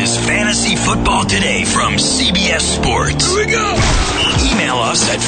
is Fantasy Football Today from CBS Sports. Here we go! Email us at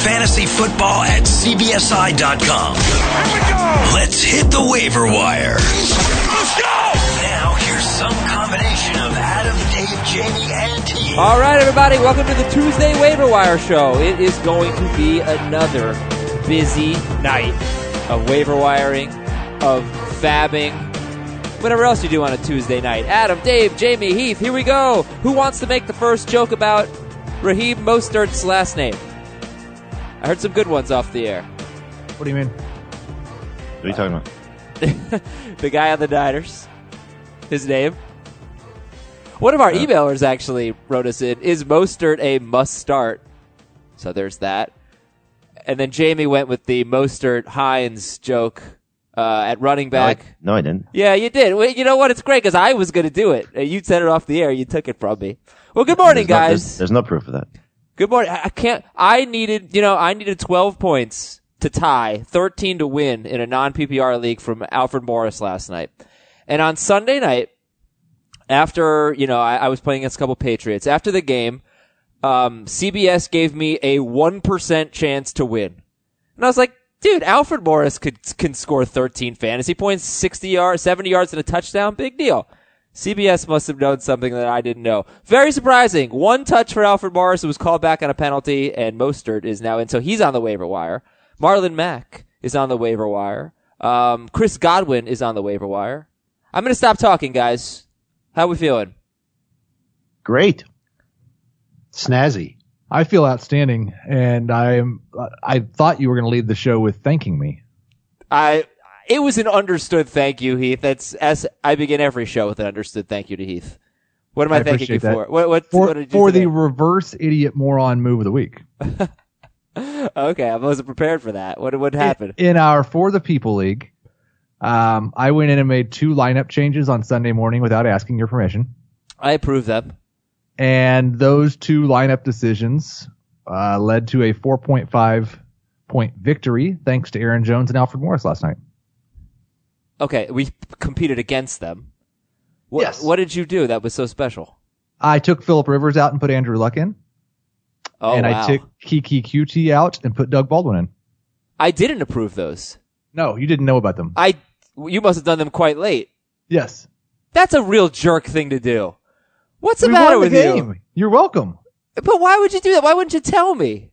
fantasyfootball@cbsi.com. Here we go! Let's hit the waiver wire. Let's go! Now, here's some combination of Adam, Dave, Jamie, and T. All right, everybody, welcome to the Tuesday Waiver Wire Show. It is going to be another busy night of waiver wiring, of fabbing, whatever else you do on a Tuesday night. Adam, Dave, Jamie, Heath, here we go. Who wants to make the first joke about Raheem Mostert's last name? I heard some good ones off the air. What do you mean? What are you talking about? The guy on the Niners. His name. One of our emailers actually wrote us in, is Mostert a must start? So there's that. And then Jamie went with the Mostert-Hines joke at running back. No, I didn't. Yeah, you did. Well, you know what? It's great because I was going to do it. You said it off the air. You took it from me. Well, good morning, guys. There's no proof of that. Good morning. I needed 12 points to tie, 13 to win in a non-PPR league from Alfred Morris last night. And on Sunday night, after, I was playing against a couple Patriots, after the game, CBS gave me a 1% chance to win. And I was like, dude, Alfred Morris can score 13 fantasy points, 60 yards, 70 yards and a touchdown. Big deal. CBS must have known something that I didn't know. Very surprising. One touch for Alfred Morris. It was called back on a penalty, and Mostert is now in. So he's on the waiver wire. Marlon Mack is on the waiver wire. Chris Godwin is on the waiver wire. I'm going to stop talking, guys. How we feeling? Great. Snazzy. I feel outstanding, and I thought you were going to lead the show with thanking me. It was an understood thank you, Heath. That's as I begin every show with an understood thank you to Heath. What am I thanking you for? What did you do for today? the reverse idiot moron move of the week. Okay, I wasn't prepared for that. What happened? In our For the People League, I went in and made 2 lineup changes on Sunday morning without asking your permission. I approve them. And those 2 lineup decisions led to a 4.5 point victory thanks to Aaron Jones and Alfred Morris last night. Okay, we competed against them. Yes. What did you do that was so special? I took Phillip Rivers out and put Andrew Luck in. Oh, and wow. I took Kiki QT out and put Doug Baldwin in. I didn't approve those. No, you didn't know about them. You must have done them quite late. Yes. That's a real jerk thing to do. What's the matter with you? You're welcome. But why would you do that? Why wouldn't you tell me?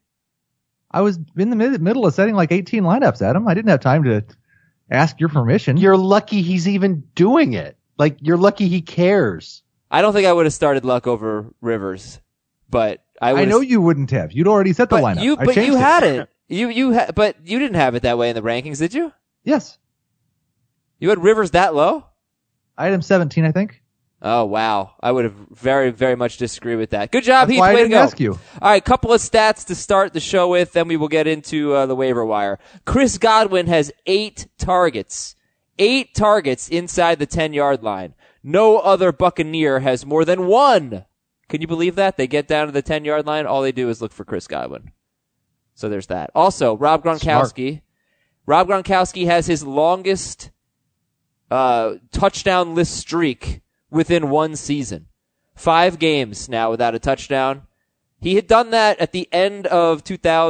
I was in the middle of setting like 18 lineups, Adam. I didn't have time to ask your permission. You're lucky he's even doing it. Like, you're lucky he cares. I don't think I would have started Luck over Rivers, but I know you wouldn't have. You'd already set the lineup. But you had it. But you didn't have it that way in the rankings, did you? Yes. You had Rivers that low? I had him 17, I think. Oh, wow. I would have very, very much disagree with that. Good job, That's Heath. why I Way to didn't go. ask you. All right, couple of stats to start the show with, then we will get into the waiver wire. Chris Godwin has 8 targets. 8 targets inside the 10-yard line. No other Buccaneer has more than 1. Can you believe that? They get down to the 10-yard line, all they do is look for Chris Godwin. So there's that. Also, Rob Gronkowski. Smart. Rob Gronkowski has his longest touchdown-less streak within one season. 5 games now without a touchdown. He had done that at the end of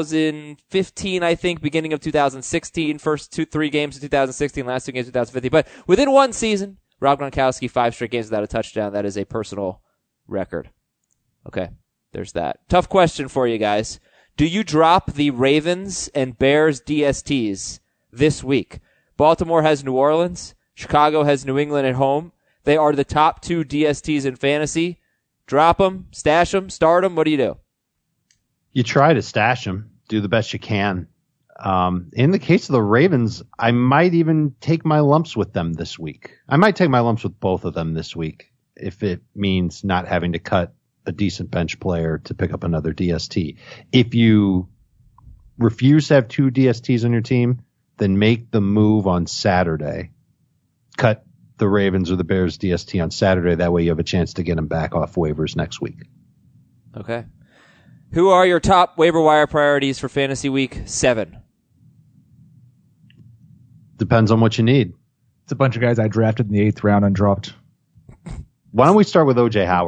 2015, I think, beginning of 2016, first 3 games of 2016, last 2 games of 2015. But within one season, Rob Gronkowski, 5 straight games without a touchdown. That is a personal record. Okay, there's that. Tough question for you guys. Do you drop the Ravens and Bears DSTs this week? Baltimore has New Orleans. Chicago has New England at home. They are the top 2 DSTs in fantasy. Drop them, stash them, start them. What do you do? You try to stash them. Do the best you can. In the case of the Ravens, I might even take my lumps with them this week. I might take my lumps with both of them this week if it means not having to cut a decent bench player to pick up another DST. If you refuse to have 2 DSTs on your team, then make the move on Saturday. Cut the Ravens or the Bears DST on Saturday. That way you have a chance to get them back off waivers next week. Okay. Who are your top waiver wire priorities for Fantasy Week 7? Depends on what you need. It's a bunch of guys I drafted in the 8th round and dropped. Why don't we start with O.J. Howard?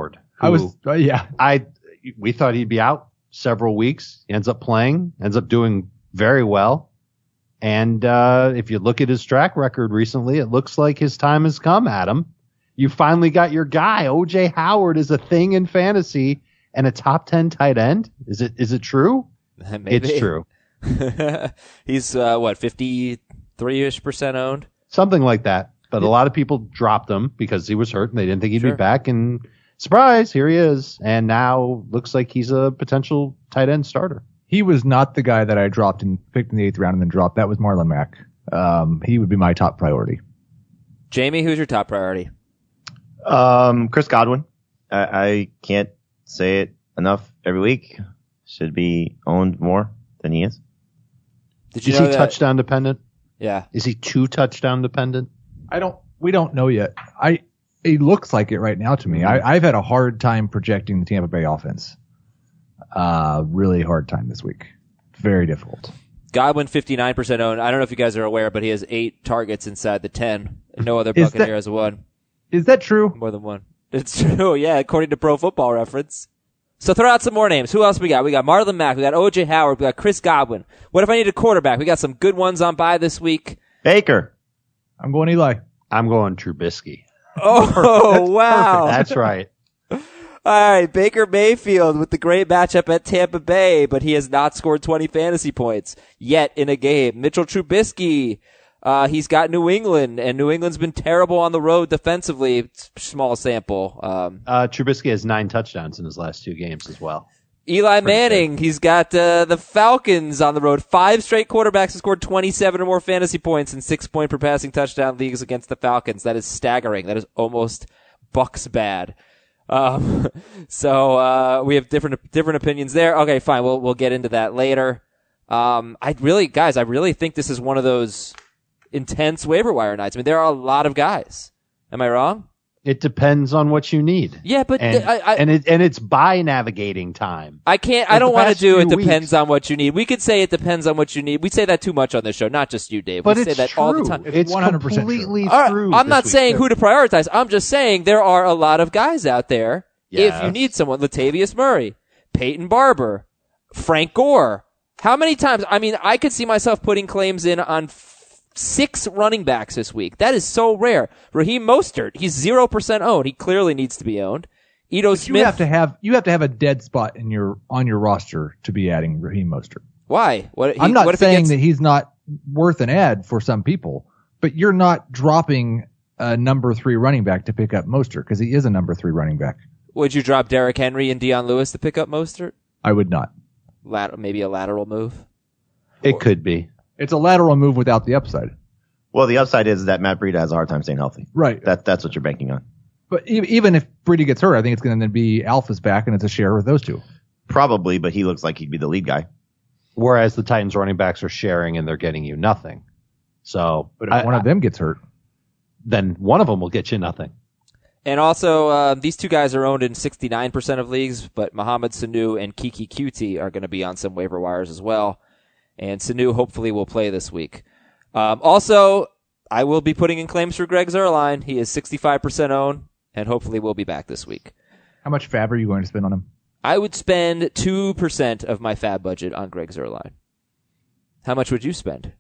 We thought he'd be out several weeks. He ends up playing, ends up doing very well. And if you look at his track record recently, it looks like his time has come, Adam. You finally got your guy. O.J. Howard is a thing in fantasy and a top 10 tight end. Is it true? Maybe. It's true. He's 53-ish% owned? Something like that. But a lot of people dropped him because he was hurt and they didn't think he'd be Sure. back. And surprise, here he is. And now looks like he's a potential tight end starter. He was not the guy that I dropped and picked in the 8th round and then dropped. That was Marlon Mack. He would be my top priority. Jamie, who's your top priority? Chris Godwin. I can't say it enough every week. Should be owned more than he is. Did you Is know he that? touchdown dependent? Yeah. Is he 2 touchdown dependent? We don't know yet. It looks like it right now to me. I've had a hard time projecting the Tampa Bay offense. Really hard time this week. Very difficult. Godwin 59% owned. I don't know if you guys are aware, but he has 8 targets inside the 10. No other Buccaneer has one. Is that true? More than one. It's true, yeah, according to Pro Football Reference. So throw out some more names. Who else we got? We got Marlon Mack. We got O.J. Howard. We got Chris Godwin. What if I need a quarterback? We got some good ones on bye this week. Baker. I'm going Eli. I'm going Trubisky. Oh, wow. That's right. All right, Baker Mayfield with the great matchup at Tampa Bay, but he has not scored 20 fantasy points yet in a game. Mitchell Trubisky, he's got New England, and New England's been terrible on the road defensively. It's small sample. Trubisky has 9 touchdowns in his last 2 games as well. Eli Manning, he's got the Falcons on the road. 5 straight quarterbacks have scored 27 or more fantasy points in 6-point per passing touchdown leagues against the Falcons. That is staggering. That is almost Bucks bad. So we have different opinions there. Okay, fine. We'll get into that later. I really think this is one of those intense waiver wire nights. I mean, there are a lot of guys. Am I wrong? It depends on what you need. Yeah, but and it's by navigating time. I can't. Like I don't the want to past do it few depends weeks. on what you need. We could say it depends on what you need. We say that too much on this show, not just you, Dave. But we it's say that true. all the time. It's 100% true. completely All right, true. I'm this not week. saying who to prioritize. I'm just saying there are a lot of guys out there. If you Yes. need someone, Latavius Murray, Peyton Barber, Frank Gore. How many times? I mean, I could see myself putting claims in on 6 running backs this week. That is so rare. Raheem Mostert, he's 0% owned. He clearly needs to be owned. Ito Smith. You have to have a dead spot on your roster to be adding Raheem Mostert. Why? I'm not what if he saying gets- that he's not worth an ad for some people, but you're not dropping a number 3 running back to pick up Mostert because he is a number 3 running back. Would you drop Derrick Henry and Deion Lewis to pick up Mostert? I would not. Maybe a lateral move. It could be. It's a lateral move without the upside. Well, the upside is that Matt Breida has a hard time staying healthy. Right. That's what you're banking on. But even if Brady gets hurt, I think it's going to be Alpha's back and it's a share with those two. Probably, but he looks like he'd be the lead guy. Whereas the Titans running backs are sharing and they're getting you nothing. So, But if one of them gets hurt, then one of them will get you nothing. And also, these two guys are owned in 69% of leagues, but Mohamed Sanu and Kiki Kuti are going to be on some waiver wires as well. And Sanu hopefully will play this week. Also, I will be putting in claims for Greg Zuerlein. He is 65% owned, and hopefully will be back this week. how much fab are you going to spend on him? I would spend 2% of my fab budget on Greg Zuerlein. How much would you spend?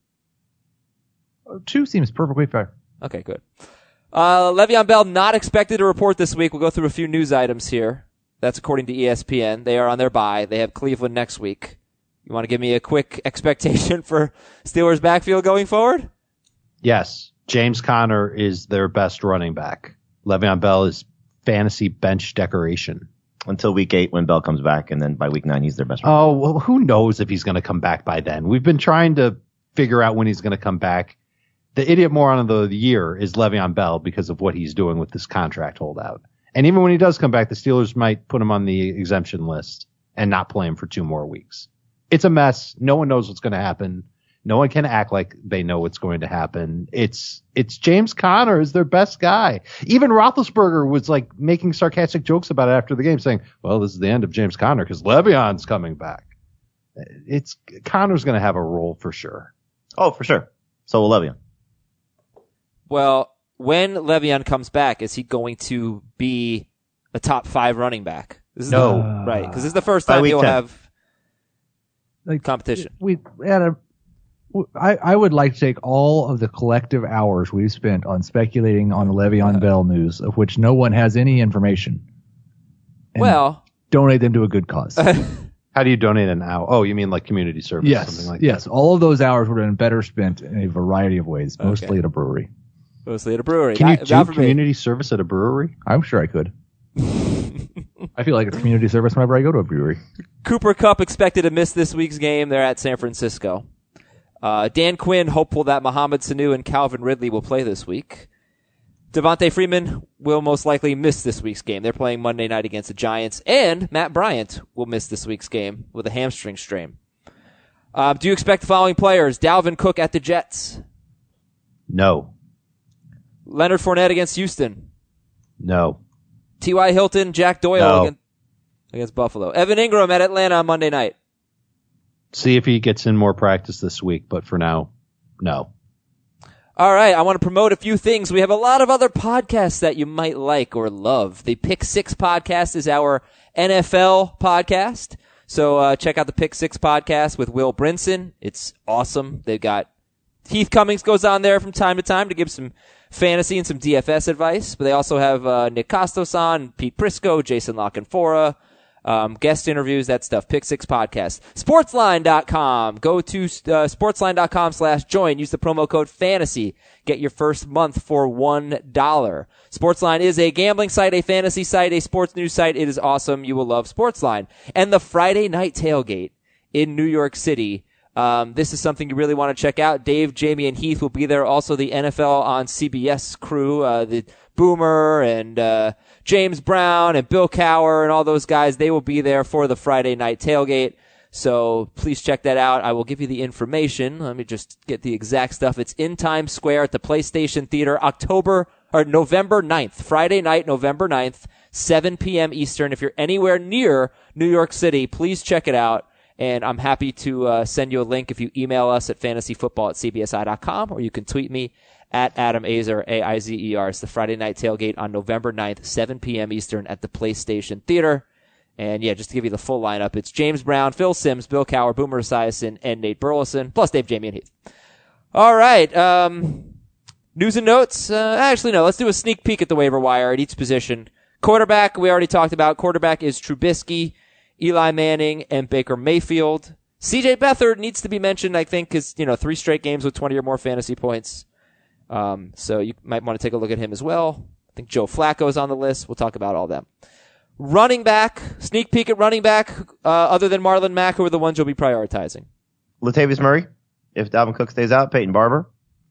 2 seems perfectly fair. Okay, good. Le'Veon Bell not expected to report this week. We'll go through a few news items here. That's according to ESPN. They are on their bye. They have Cleveland next week. You want to give me a quick expectation for Steelers backfield going forward? Yes. James Conner is their best running back. Le'Veon Bell is fantasy bench decoration. Until week 8 when Bell comes back, and then by week 9 he's their best runner. Oh, well, who knows if he's going to come back by then? We've been trying to figure out when he's going to come back. The idiot moron of the year is Le'Veon Bell because of what he's doing with this contract holdout. And even when he does come back, the Steelers might put him on the exemption list and not play him for 2 more weeks. It's a mess. No one knows what's going to happen. No one can act like they know what's going to happen. It's James Conner is their best guy. Even Roethlisberger was like making sarcastic jokes about it after the game, saying, "Well, this is the end of James Conner because Le'Veon's coming back." Conner's going to have a role for sure. Oh, for sure. So will Le'Veon. Well, when Le'Veon comes back, is he going to be a top 5 running back. This is No. right, because this is the first By time week you'll 10. have Like competition. I would like to take all of the collective hours we've spent on speculating on the Le'Veon Bell news, of which no one has any information, and Well, donate them to a good cause. How do you donate an hour? Oh, you mean like community service? Yes, Something like yes. All of those hours would have been better spent in a variety of ways, mostly at a brewery. mostly at a brewery. that. Can you Not do for me. community service at a brewery? I'm sure I could. I feel like it's community service whenever I go to a brewery. Cooper Kupp expected to miss this week's game. They're at San Francisco. Dan Quinn hopeful that Mohamed Sanu and Calvin Ridley will play this week. Devontae Freeman will most likely miss this week's game. They're playing Monday night against the Giants. And Matt Bryant will miss this week's game with a hamstring strain. Do you expect the following players? Dalvin Cook at the Jets. No. Leonard Fournette against Houston. No. T.Y. Hilton, Jack Doyle No. against Buffalo. Evan Ingram at Atlanta on Monday night. See if he gets in more practice this week, but for now, no. All right, I want to promote a few things. We have a lot of other podcasts that you might like or love. The Pick Six podcast is our NFL podcast. So check out the Pick Six podcast with Will Brinson. It's awesome. They've got Heath Cummings goes on there from time to time to give some fantasy and some DFS advice. But they also have Nick Costos on, Pete Prisco, Jason Lockenfora, guest interviews, that stuff. Pick Six podcast. Sportsline.com. Go to sportsline.com/join. Use the promo code FANTASY. Get your first month for $1. Sportsline is a gambling site, a fantasy site, a sports news site. It is awesome. You will love Sportsline. And the Friday night tailgate in New York City. This is something you really want to check out. Dave, Jamie, and Heath will be there. Also, the NFL on CBS crew, the Boomer and James Brown and Bill Cowher and all those guys. They will be there for the Friday night tailgate. So please check that out. I will give you the information. Let me just get the exact stuff. It's in Times Square at the PlayStation Theater, November 9th. Friday night, November 9th, 7 p.m. Eastern. If you're anywhere near New York City, please check it out. And I'm happy to send you a link if you email us at fantasyfootball@cbsi.com, or you can tweet me at Adam Azer, AIZER. It's the Friday night tailgate on November 9th, 7 p.m. Eastern at the PlayStation Theater. And yeah, just to give you the full lineup, it's James Brown, Phil Simms, Bill Cowher, Boomer Esiason, and Nate Burleson, plus Dave, Jamie, and Heath. All right. News and notes. Actually, no. Let's do a sneak peek at the waiver wire at each position. Quarterback, we already talked about. Quarterback is Trubisky, Eli Manning, and Baker Mayfield. CJ Beathard needs to be mentioned, I think, because, 3 straight games with 20 or more fantasy points. So you might want to take a look at him as well. I think Joe Flacco's on the list. We'll talk about all them. Running back, sneak peek at running back, other than Marlon Mack, who are the ones you'll be prioritizing? Latavius Murray. If Dalvin Cook stays out, Peyton Barber.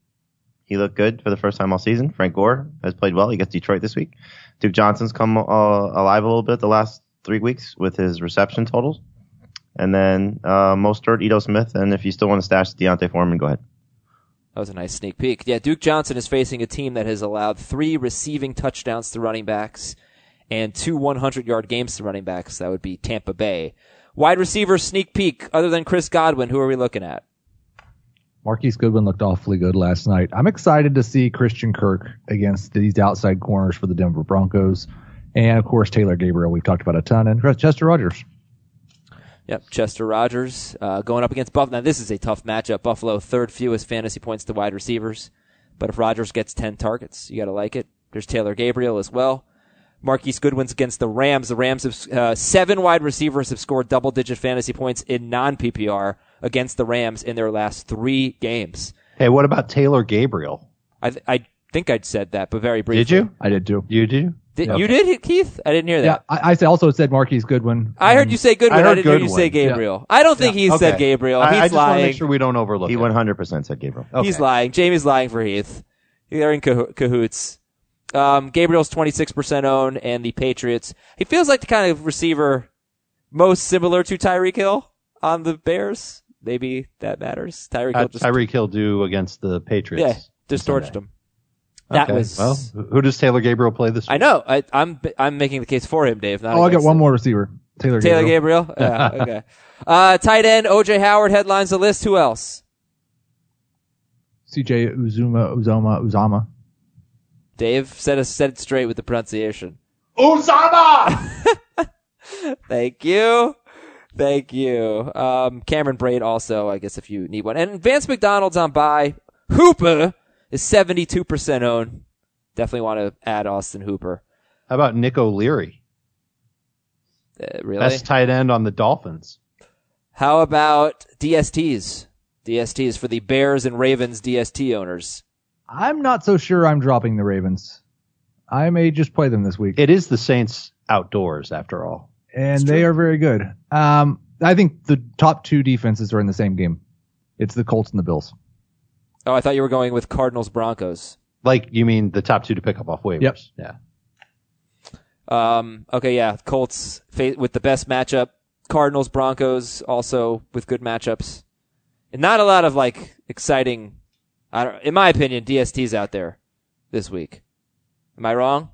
He looked good for the first time all season. Frank Gore has played well. He gets Detroit this week. Duke Johnson's come alive a little bit the last 3 weeks with his reception totals. And then Mostert, Ito Smith, and if you still want to stash Deontay Foreman, go ahead. That was a nice sneak peek. Yeah, Duke Johnson is facing a team that has allowed 3 receiving touchdowns to running backs and 2 100-yard games to running backs. That would be Tampa Bay. Wide receiver sneak peek, other than Chris Godwin, who are we looking at? Marquise Goodwin looked awfully good last night. I'm excited to see Christian Kirk against these outside corners for the Denver Broncos. And, of course, Taylor Gabriel, we've talked about a ton, and Chester Rogers. Yep, Chester Rogers going up against Buffalo. Now, this is a tough matchup. Buffalo, 3rd fewest fantasy points to wide receivers. But if Rogers gets 10 targets, you got to like it. There's Taylor Gabriel as well. Marquise Goodwin's against the Rams. The Rams have 7 wide receivers have scored double-digit fantasy points in non-PPR against the Rams in their last 3 games. Hey, what about Taylor Gabriel? I think I'd said that, but very briefly. Did you? I did, too. You did? You did, Keith? I didn't hear Yeah, that. I also said Marquise Goodwin. I heard you say Goodwin. I I, heard didn't hear you Goodwin. say Gabriel. I don't think he said Gabriel. I He's just want to lying. make sure we don't overlook He it. 100% said Gabriel. Okay. He's lying. Jamie's lying for Heath. They're in cahoots. Gabriel's 26% owned, and the Patriots. He feels like the kind of receiver most similar to Tyreek Hill on the Bears. Maybe that matters. Tyreek Hill just Tyreek Hill do against the Patriots. distorted him. That Okay. was. Well, who does Taylor Gabriel play this week? I know. I'm making the case for him, Dave. Not I got against one him. more receiver. Taylor Gabriel. Yeah, okay. Tight end OJ Howard headlines the list. Who else? CJ Uzama. Dave, set it straight with the pronunciation. Uzama! Thank you. Cameron Braid also, I guess, if you need one. And Vance McDonald's on bye. Hooper is 72% owned. Definitely want to add Austin Hooper. How about Nick O'Leary? Really? Best tight end on the Dolphins. How about DSTs? DSTs for the Bears and Ravens DST owners. I'm not so sure I'm dropping the Ravens. I may just play them this week. It is the Saints outdoors, after all. And they are very good. I think the top two defenses are in the same game. It's the Colts and the Bills. Oh, I thought you were going with Cardinals Broncos. Like, you mean the top two to pick up off waivers? Yep. Yeah. Okay, yeah. Colts with the best matchup. Cardinals Broncos also with good matchups. And not a lot of like exciting, in my opinion, DSTs out there this week. Am I wrong?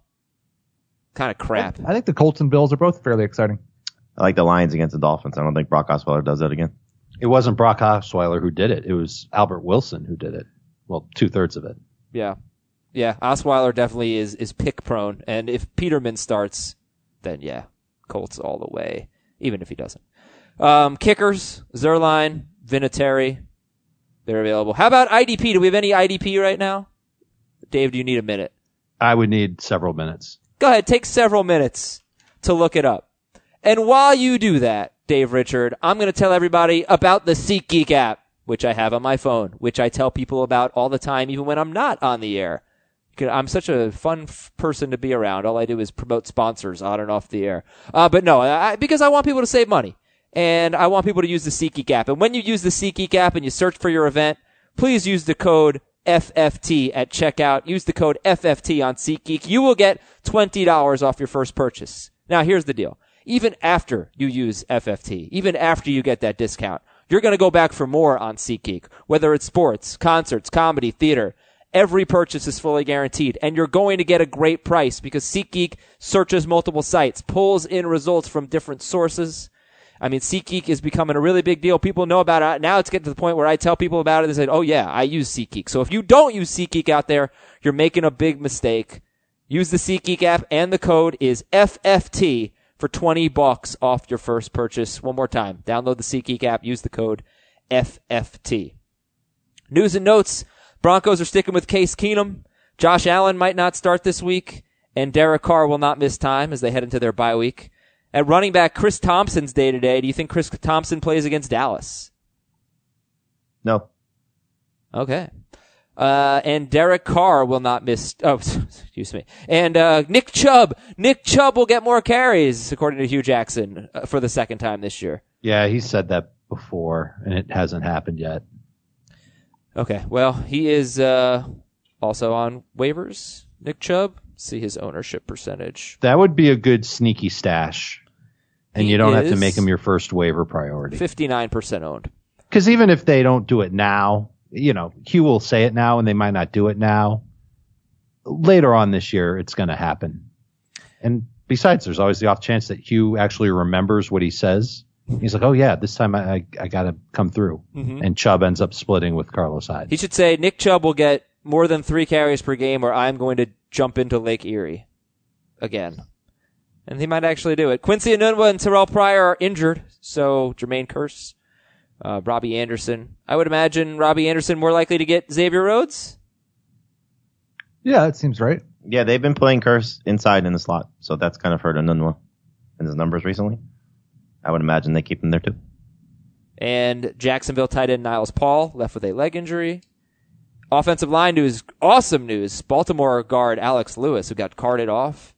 Kind of crap. I think the Colts and Bills are both fairly exciting. I like the Lions against the Dolphins. I don't think Brock Osweiler does that again. It wasn't Brock Osweiler who did it. It was Albert Wilson who did it. Well, 2/3 of it. Yeah. Yeah, Osweiler definitely is pick prone. And if Peterman starts, then yeah, Colts all the way, even if he doesn't. Kickers, Zerline, Vinatieri, they're available. How about IDP? Do we have any IDP right now? Dave, do you need a minute? I would need several minutes. Go ahead, take several minutes to look it up. And while you do that, Dave Richard, I'm going to tell everybody about the SeatGeek app, which I have on my phone, which I tell people about all the time, even when I'm not on the air. I'm such a fun person to be around. All I do is promote sponsors on and off the air. But no, because I want people to save money. And I want people to use the SeatGeek app. And when you use the SeatGeek app and you search for your event, please use the code FFT at checkout. Use the code FFT on SeatGeek. You will get $20 off your first purchase. Now, here's the deal. Even after you use FFT, even after you get that discount, you're going to go back for more on SeatGeek, whether it's sports, concerts, comedy, theater. Every purchase is fully guaranteed, and you're going to get a great price because SeatGeek searches multiple sites, pulls in results from different sources. I mean, SeatGeek is becoming a really big deal. People know about it. Now it's getting to the point where I tell people about it. They say, oh, yeah, I use SeatGeek. So if you don't use SeatGeek out there, you're making a big mistake. Use the SeatGeek app, and the code is FFT for $20 off your first purchase. One more time. Download the SeatGeek app. Use the code FFT. News and notes. Broncos are sticking with Case Keenum. Josh Allen might not start this week, and Derek Carr will not miss time as they head into their bye week. At running back, Chris Thompson's day-to-day. Do you think Chris Thompson plays against Dallas? No. Okay. And Derek Carr will not miss. Oh, excuse me. And Nick Chubb. Nick Chubb will get more carries, according to Hugh Jackson, for the second time this year. Yeah, he said that before, and it hasn't happened yet. Okay. Well, he is also on waivers. Nick Chubb. See his ownership percentage. That would be a good sneaky stash, and He you don't have to is make him your first waiver priority. 59% owned. Because even if they don't do it now, you know, Hugh will say it now, and they might not do it now. Later on this year, it's going to happen. And besides, there's always the off chance that Hugh actually remembers what he says. He's like, oh, yeah, this time I got to come through. Mm-hmm. And Chubb ends up splitting with Carlos Hyde. He should say Nick Chubb will get more than 3 carries per game, or I'm going to jump into Lake Erie again. And he might actually do it. Quincy Enunwa and Terrell Pryor are injured, so Jermaine Kearse, Robbie Anderson. I would imagine Robbie Anderson more likely to get Xavier Rhodes. Yeah, that seems right. Yeah, they've been playing Curse inside in the slot, so that's kind of hurt Enunwa in his numbers recently. I would imagine they keep him there too. And Jacksonville tight end Niles Paul left with a leg injury. Offensive line news, awesome news. Baltimore guard Alex Lewis, who got carted off,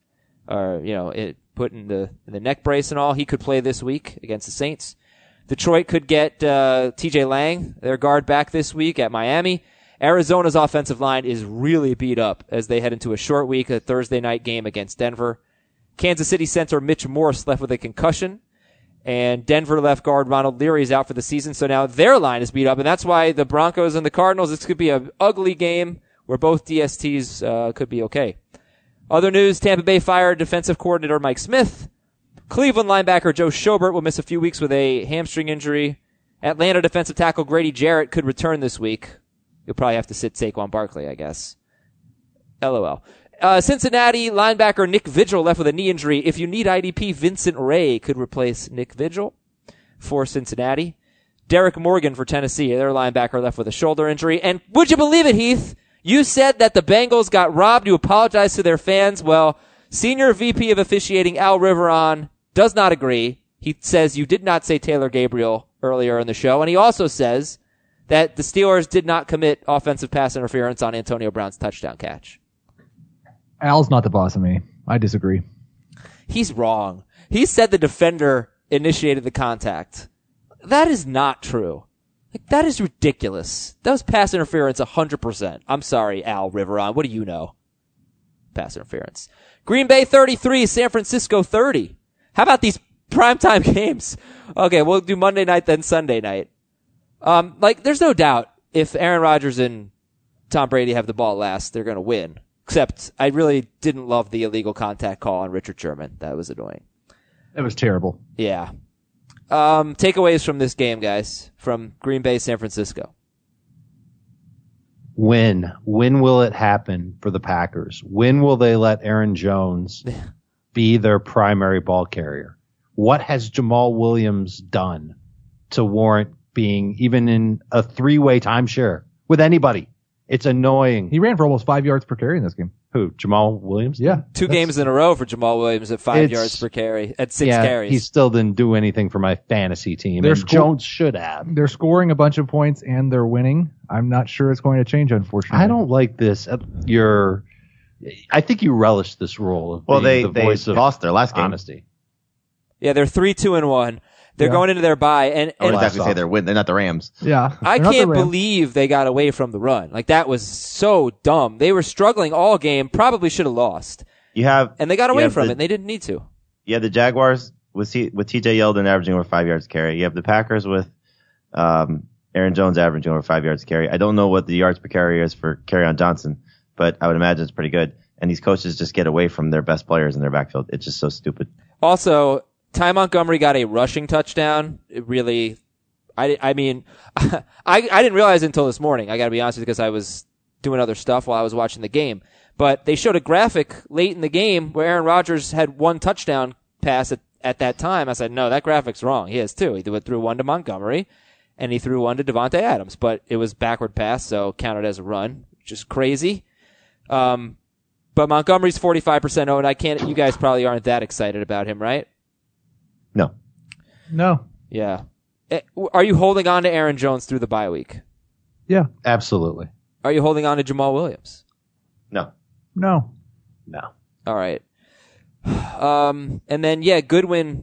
put in the neck brace and all, he could play this week against the Saints. Detroit could get TJ Lang, their guard, back this week at Miami. Arizona's offensive line is really beat up as they head into a short week, a Thursday night game against Denver. Kansas City center Mitch Morse left with a concussion. And Denver left guard Ronald Leary is out for the season, so now their line is beat up, and that's why the Broncos and the Cardinals, this could be an ugly game where both DSTs could be okay. Other news, Tampa Bay fired defensive coordinator Mike Smith. Cleveland linebacker Joe Schobert will miss a few weeks with a hamstring injury. Atlanta defensive tackle Grady Jarrett could return this week. You'll probably have to sit Saquon Barkley, I guess. LOL. Cincinnati linebacker Nick Vigil left with a knee injury. If you need IDP, Vincent Ray could replace Nick Vigil for Cincinnati. Derek Morgan for Tennessee, their linebacker, left with a shoulder injury. And would you believe it, Heath? You said that the Bengals got robbed. You apologized to their fans. Well, Senior VP of Officiating Al Riveron does not agree. He says you did not say Taylor Gabriel earlier in the show. And he also says that the Steelers did not commit offensive pass interference on Antonio Brown's touchdown catch. Al's not the boss of me. I disagree. He's wrong. He said the defender initiated the contact. That is not true. Like, that is ridiculous. That was pass interference 100%. I'm sorry, Al Riveron. What do you know? Pass interference. Green Bay 33, San Francisco 30. How about these primetime games? Okay, we'll do Monday night, then Sunday night. There's no doubt if Aaron Rodgers and Tom Brady have the ball last, they're going to win. Except I really didn't love the illegal contact call on Richard Sherman. That was annoying. That was terrible. Yeah. Takeaways from this game, guys, from Green Bay, San Francisco. When will it happen for the Packers? When will they let Aaron Jones be their primary ball carrier? What has Jamal Williams done to warrant being even in a 3-way timeshare with anybody? It's annoying. He ran for almost 5 yards per carry in this game. Who? Jamal Williams? Yeah. Two games in a row for Jamal Williams at 5 yards per carry, at 6 carries. He still didn't do anything for my fantasy team. And Jones should have. They're scoring a bunch of points and they're winning. I'm not sure it's going to change, unfortunately. I don't like this. I think you relish this role of being the voice of lost their last game. Honesty. Yeah, they're 3-2-1. They're going into their bye, and I would actually say they're not the Rams. Yeah, I can't believe they got away from the run. Like, that was so dumb. They were struggling all game. Probably should have lost. And they got away from it. And they didn't need to. You have the Jaguars with T.J. Yeldon averaging over 5 yards carry. You have the Packers with Aaron Jones averaging over 5 yards carry. I don't know what the yards per carry is for Kerryon Johnson, but I would imagine it's pretty good. And these coaches just get away from their best players in their backfield. It's just so stupid. Also, Ty Montgomery got a rushing touchdown. It really, I mean, I didn't realize it until this morning. I gotta be honest with you, because I was doing other stuff while I was watching the game. But they showed a graphic late in the game where Aaron Rodgers had one touchdown pass at that time. I said, no, that graphic's wrong. He has two. He threw one to Montgomery and he threw one to Devontae Adams, but it was backward pass, so counted as a run, which is crazy. But Montgomery's 45% owned. You guys probably aren't that excited about him, right? No. Yeah. Are you holding on to Aaron Jones through the bye week? Yeah. Absolutely. Are you holding on to Jamal Williams? No. All right. And then, Goodwin,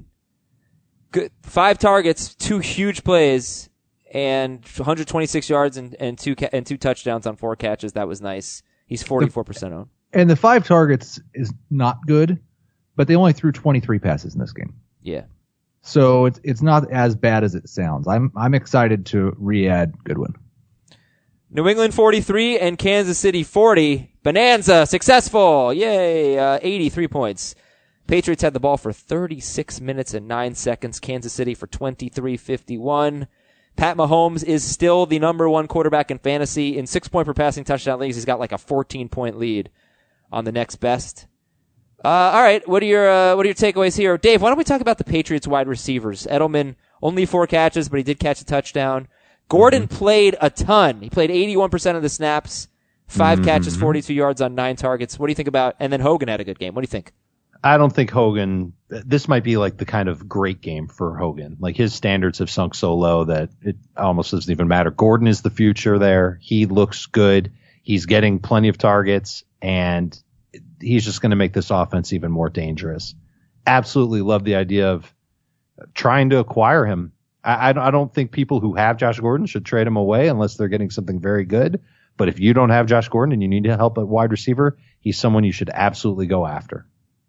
5 targets, 2 huge plays, and 126 yards and two touchdowns on 4 catches. That was nice. He's 44% owned. And the 5 targets is not good, but they only threw 23 passes in this game. Yeah. So it's not as bad as it sounds. I'm excited to re-add Goodwin. New England 43 and Kansas City 40. Bonanza successful. Yay. 83 points. Patriots had the ball for 36 minutes and 9 seconds. Kansas City for 23-51. Pat Mahomes is still the number 1 quarterback in fantasy. In 6-point per passing touchdown leagues, he's got like a 14-point lead on the next best. All right. What are your takeaways here? Dave, why don't we talk about the Patriots wide receivers? Edelman, only 4 catches, but he did catch a touchdown. Gordon played a ton. He played 81% of the snaps, 5 catches, 42 yards on 9 targets. What do you think about, and then Hogan had a good game. What do you think? I don't think Hogan, this might be like the kind of great game for Hogan. Like, his standards have sunk so low that it almost doesn't even matter. Gordon is the future there. He looks good. He's getting plenty of targets, and he's just going to make this offense even more dangerous. Absolutely love the idea of trying to acquire him. I don't think people who have Josh Gordon should trade him away unless they're getting something very good. But if you don't have Josh Gordon and you need help at wide receiver, he's someone you should absolutely go after.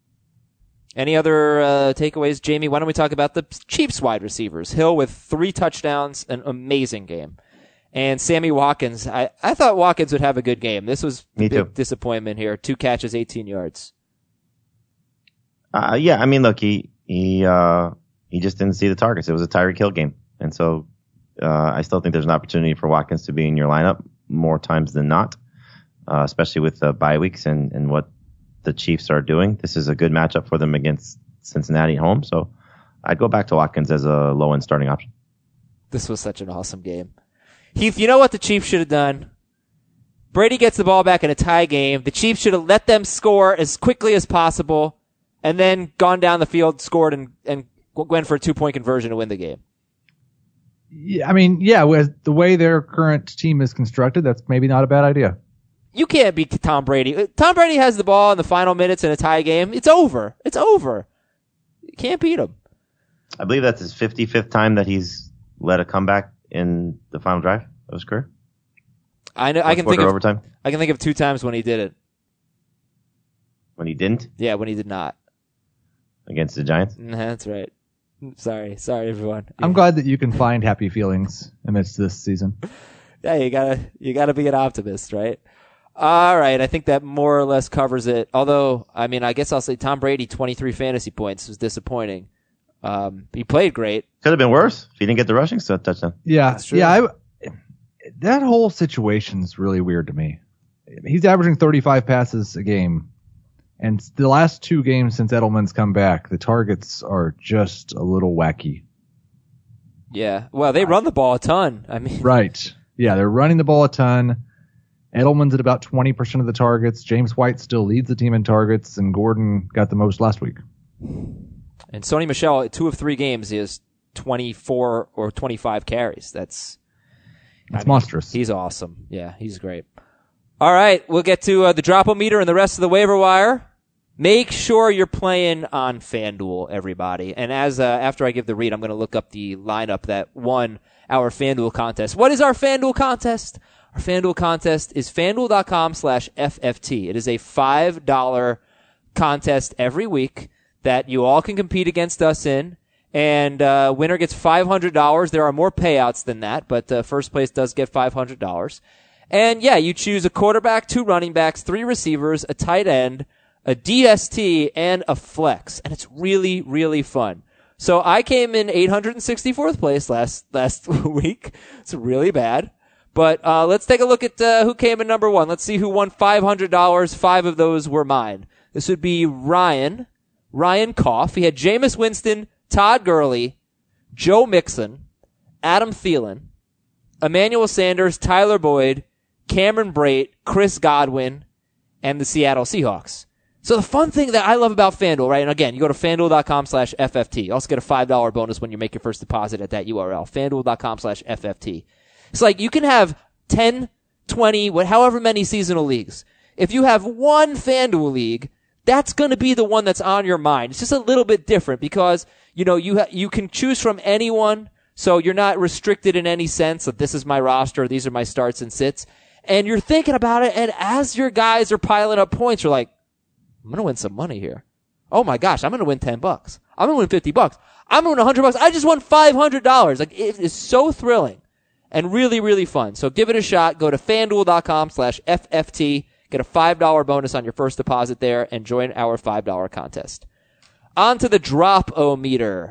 Any other takeaways, Jamie? Why don't we talk about the Chiefs wide receivers? Hill with 3 touchdowns, an amazing game. And Sammy Watkins, I thought Watkins would have a good game. This was a big disappointment here. 2 catches, 18 yards. Yeah, I mean, look, he just didn't see the targets. It was a Tyreek Hill game. And so I still think there's an opportunity for Watkins to be in your lineup more times than not, especially with bye weeks and what the Chiefs are doing. This is a good matchup for them against Cincinnati at home. So I'd go back to Watkins as a low-end starting option. This was such an awesome game. Heath, you know what the Chiefs should have done? Brady gets the ball back in a tie game. The Chiefs should have let them score as quickly as possible and then gone down the field, scored, and went for a 2-point conversion to win the game. Yeah, I mean, yeah, with the way their current team is constructed, that's maybe not a bad idea. You can't beat Tom Brady. Tom Brady has the ball in the final minutes in a tie game. It's over. It's over. You can't beat him. I believe that's his 55th time that he's led a comeback in the final drive of his career. I know. I can think of 2 times when he did it. When he didn't? Yeah, when he did not. Against the Giants? That's right. Sorry, everyone. I'm glad that you can find happy feelings amidst this season. Yeah, you gotta be an optimist, right? All right, I think that more or less covers it. Although, I mean, I guess I'll say Tom Brady, 23 fantasy points was disappointing. He played great. Could have been worse if he didn't get the rushing touchdown. Yeah, that whole situation's really weird to me. He's averaging 35 passes a game. And the last 2 games since Edelman's come back, the targets are just a little wacky. Yeah. Well, they run the ball a ton. I mean, right. Yeah, they're running the ball a ton. Edelman's at about 20% of the targets. James White still leads the team in targets, and Gordon got the most last week. And Sony Michel, 2 of 3 games, he has 24 or 25 carries. That's monstrous. He's awesome. Yeah, he's great. All right, we'll get to the drop-o-meter and the rest of the waiver wire. Make sure you're playing on FanDuel, everybody. And as after I give the read, I'm going to look up the lineup that won our FanDuel contest. What is our FanDuel contest? Our FanDuel contest is FanDuel.com/FFT. It is a $5 contest every week that you all can compete against us in. And winner gets $500. There are more payouts than that, but first place does get $500. And yeah, you choose a quarterback, 2 running backs, 3 receivers, a tight end, a DST, and a flex. And it's really, really fun. So I came in 864th place last week. It's really bad. But let's take a look at who came in number 1. Let's see who won $500. 5 of those were mine. This would be Ryan Koff. He had Jameis Winston, Todd Gurley, Joe Mixon, Adam Thielen, Emmanuel Sanders, Tyler Boyd, Cameron Brate, Chris Godwin, and the Seattle Seahawks. So the fun thing that I love about FanDuel, right? And again, you go to FanDuel.com/FFT. You also get a $5 bonus when you make your first deposit at that URL. FanDuel.com/FFT. It's like you can have 10, 20, however many seasonal leagues. If you have one FanDuel league, that's going to be the one that's on your mind. It's just a little bit different because, you know, you can choose from anyone. So you're not restricted in any sense that this is my roster, these are my starts and sits. And you're thinking about it, and as your guys are piling up points, you're like, I'm going to win some money here. Oh my gosh, I'm going to win $10. I'm going to win $50. I'm going to win $100. I just won $500. Like, it is so thrilling and really, really fun. So give it a shot. Go to FanDuel.com/FFT. Get a $5 bonus on your first deposit there and join our $5 contest. On to the drop-o-meter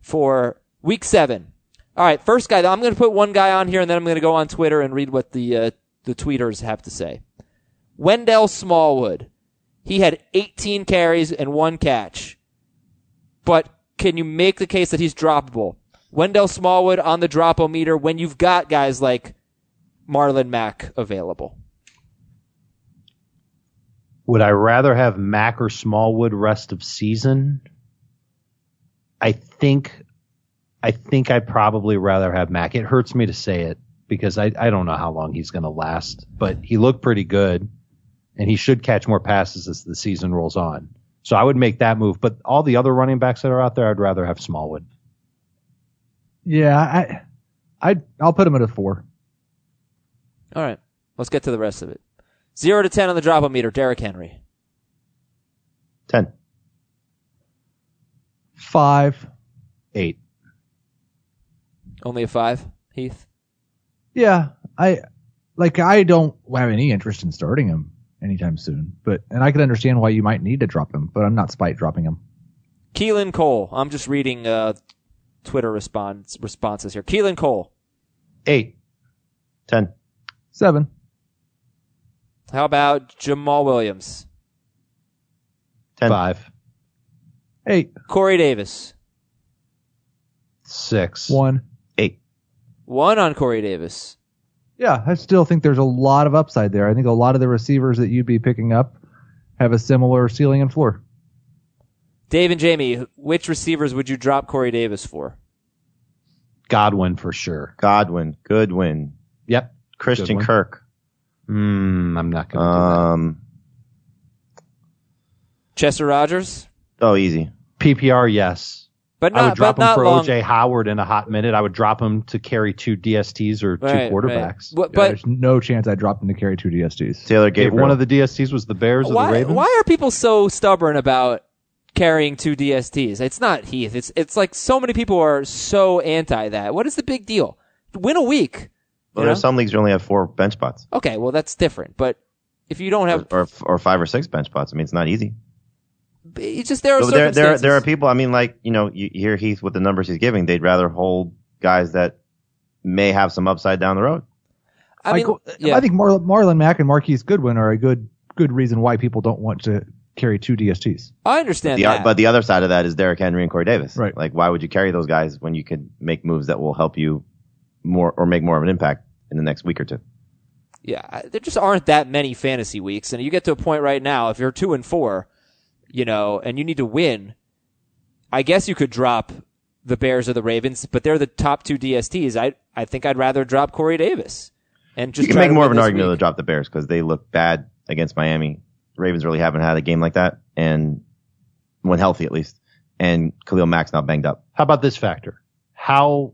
for week 7. All right, first guy. I'm going to put one guy on here, and then I'm going to go on Twitter and read what the tweeters have to say. Wendell Smallwood. He had 18 carries and 1 catch. But can you make the case that he's droppable? Wendell Smallwood on the drop-o-meter when you've got guys like Marlon Mack available. Would I rather have Mack or Smallwood rest of season? I think I'd probably rather have Mack. It hurts me to say it because I don't know how long he's going to last, but he looked pretty good and he should catch more passes as the season rolls on. So I would make that move, but all the other running backs that are out there, I'd rather have Smallwood. Yeah, I'll put him at a 4. All right, let's get to the rest of it. 0 to 10 on the drop-o-meter, Derrick Henry. 10. 5. 8. Only a 5, Heath? Yeah, I don't have any interest in starting him anytime soon, and I can understand why you might need to drop him, but I'm not spite dropping him. Keelan Cole. I'm just reading Twitter responses here. Keelan Cole. 8. 10. 7. How about Jamal Williams? 10. 5. 8. Corey Davis. 6. 1. 8. 1 on Corey Davis. Yeah, I still think there's a lot of upside there. I think a lot of the receivers that you'd be picking up have a similar ceiling and floor. Dave and Jamie, which receivers would you drop Corey Davis for? Godwin for sure. Godwin. Good win. Yep. Christian Good one. Kirk. I'm not going to do Chester Rogers? Oh, easy. that. PPR, yes. But I would not, drop but him not for long. OJ Howard in a hot minute. I would drop him to carry 2 DSTs or 2 Right, quarterbacks. right. Yeah, But there's no chance I dropped him to carry 2 DSTs. Taylor If Gabriel. one of the DSTs was the Bears or the why Ravens. are people so stubborn about carrying 2 DSTs? It's not Heath. It's like so many people are so anti that. What is the big deal? Win a week. Well, you there's know? some leagues that only have 4 bench spots. Okay, well that's different. But if you don't have, Or 5 or 6 bench spots. I mean, it's not easy. it's just there are So circumstances. there are people, I mean, like, you hear Heath with the numbers he's giving, they'd rather hold guys that may have some upside down the road. I mean, yeah. I think Marlon Mack and Marquise Goodwin are a good reason why people don't want to carry 2 DSTs. I understand that. But the other side of that is Derrick Henry and Corey Davis. Right. Like, why would you carry those guys when you can make moves that will help you more or make more of an impact in the next week or two? Yeah, there just aren't that many fantasy weeks, and you get to a point right now. If you're 2-4, and you need to win, I guess you could drop the Bears or the Ravens, but they're the top 2 DSTs. I think I'd rather drop Corey Davis and just You can try make to more win of an this argument week. to drop the Bears because they look bad against Miami. Ravens really haven't had a game like that, and when healthy at least. And Khalil Mack's not banged up. How about this factor? How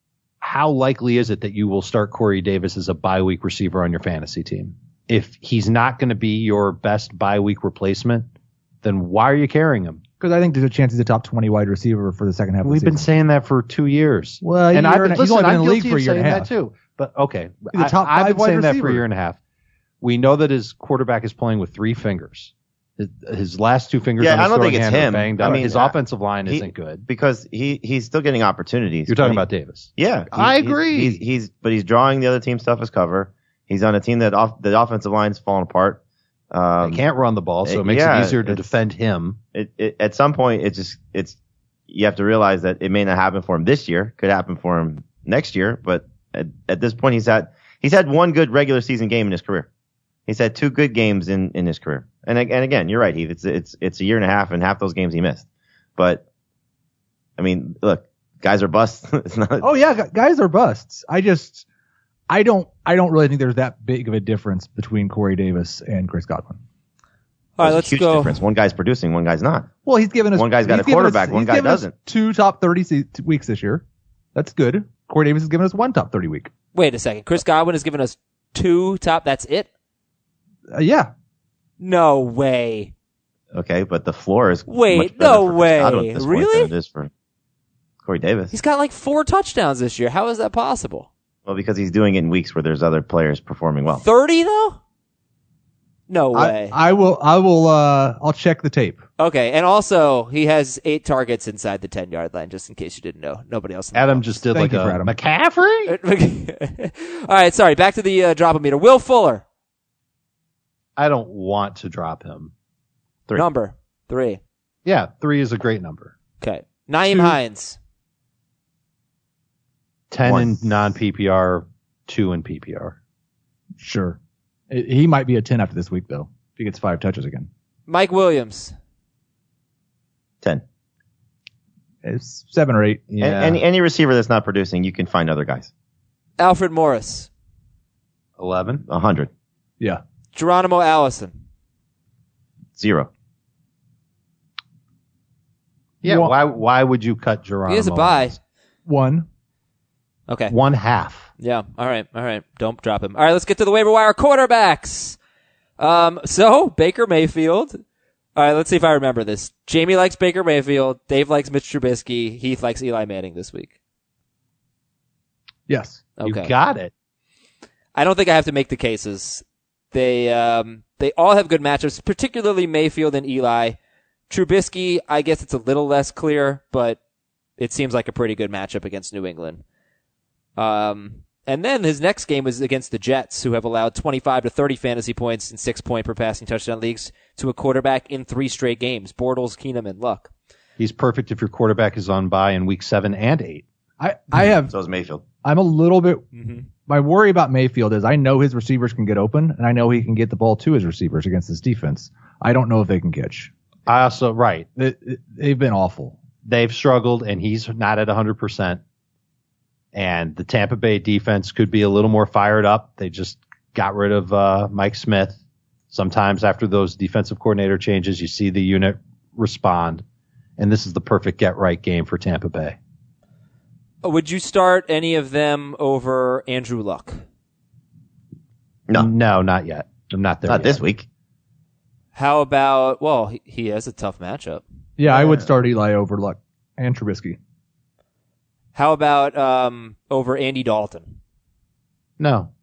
likely is it that you will start Corey Davis as a bye week receiver on your fantasy team? If he's not going to be your best bye week replacement, then why are you carrying him? Because I think there's a chance he's a top 20 wide receiver for the second half of the We've season. been saying that for 2 years. Well, and I've been, he's listen, only been I'm in the league guilty for a of year and a saying half. that too. But okay, He's a top I've 5 been wide saying that receiver. for a year and a half. We know that his quarterback is playing with 3 fingers. His last 2 fingers Yeah, on his I don't think throwing it's hand are him. banged I up. mean, his offensive line isn't good. Because he's still getting opportunities. You're talking about Davis. Yeah. I agree. He's drawing the other team's toughest cover. He's on a team that the offensive line's falling apart. They can't run the ball, so it makes it easier to defend him. At some point, you have to realize that it may not happen for him this year. Could happen for him next year. But at this point, he's had 1 good regular season game in his career. He's had 2 good games in his career. And again, you're right, Heath. It's a year and a half, and half those games he missed. But I mean, look, guys are busts. It's not. Oh yeah, guys are busts. I don't really think there's that big of a difference between Corey Davis and Chris Godwin. All right, There's a let's huge go. difference. One guy's producing, one guy's not. Well, he's given us One guy's got he's a given quarterback, us- one he's guy given us doesn't. 2 top 30 weeks this year. That's good. Corey Davis has given us 1 top 30 week. Wait a second. Chris Godwin has given us 2 top. That's it? Yeah. No way. Okay, but the floor is Wait, much better no for Chris way. Godwin at this point Really? than it is for Corey Davis. He's got like 4 touchdowns this year. How is that possible? Well, because he's doing it in weeks where there's other players performing well. 30 though? No way. I'll check the tape. Okay, and also he has 8 targets inside the 10-yard line, just in case you didn't know. Nobody else. Adam just did Thank like you for a Adam. McCaffrey? All right, sorry. Back to the drop-a-meter. Will Fuller, I don't want to drop him. 3. number 3. Yeah, 3 is a great number. Okay. Naeem 2. Hines, 10 1. in non-PPR, 2 in PPR. Sure. He might be a 10 after this week though. If he gets 5 touches again. Mike Williams, 10. It's 7 or 8. Yeah. Any receiver that's not producing, you can find other guys. Alfred Morris, 11. 100. Yeah. Geronimo Allison, 0. Yeah, One- why would you cut Geronimo? he has a bye. 1. Okay. 1/2. Yeah. All right. Don't drop him. All right, let's get to the waiver wire quarterbacks. So Baker Mayfield. All right, let's see if I remember this. Jamie likes Baker Mayfield. Dave likes Mitch Trubisky. Heath likes Eli Manning this week. Yes. Okay. You got it. I don't think I have to make the cases. They all have good matchups, particularly Mayfield and Eli. Trubisky, I guess it's a little less clear, but it seems like a pretty good matchup against New England. And then his next game was against the Jets, who have allowed 25 to 30 fantasy points in 6-point per passing touchdown leagues to a quarterback in 3 straight games. Bortles, Keenum, and Luck. He's perfect if your quarterback is on bye in week 7 and 8. So is Mayfield. I'm a little bit. My worry about Mayfield is I know his receivers can get open, and I know he can get the ball to his receivers against this defense. I don't know if they can catch. They've been awful. They've struggled, and he's not at 100%. And the Tampa Bay defense could be a little more fired up. They just got rid of Mike Smith. Sometimes after those defensive coordinator changes, you see the unit respond. And this is the perfect get-right game for Tampa Bay. Would you start any of them over Andrew Luck? No, not yet. I'm not there Not yet. this week. How about, well, he has a tough matchup. Yeah, I would start Eli over Luck and Trubisky. How about over Andy Dalton? No.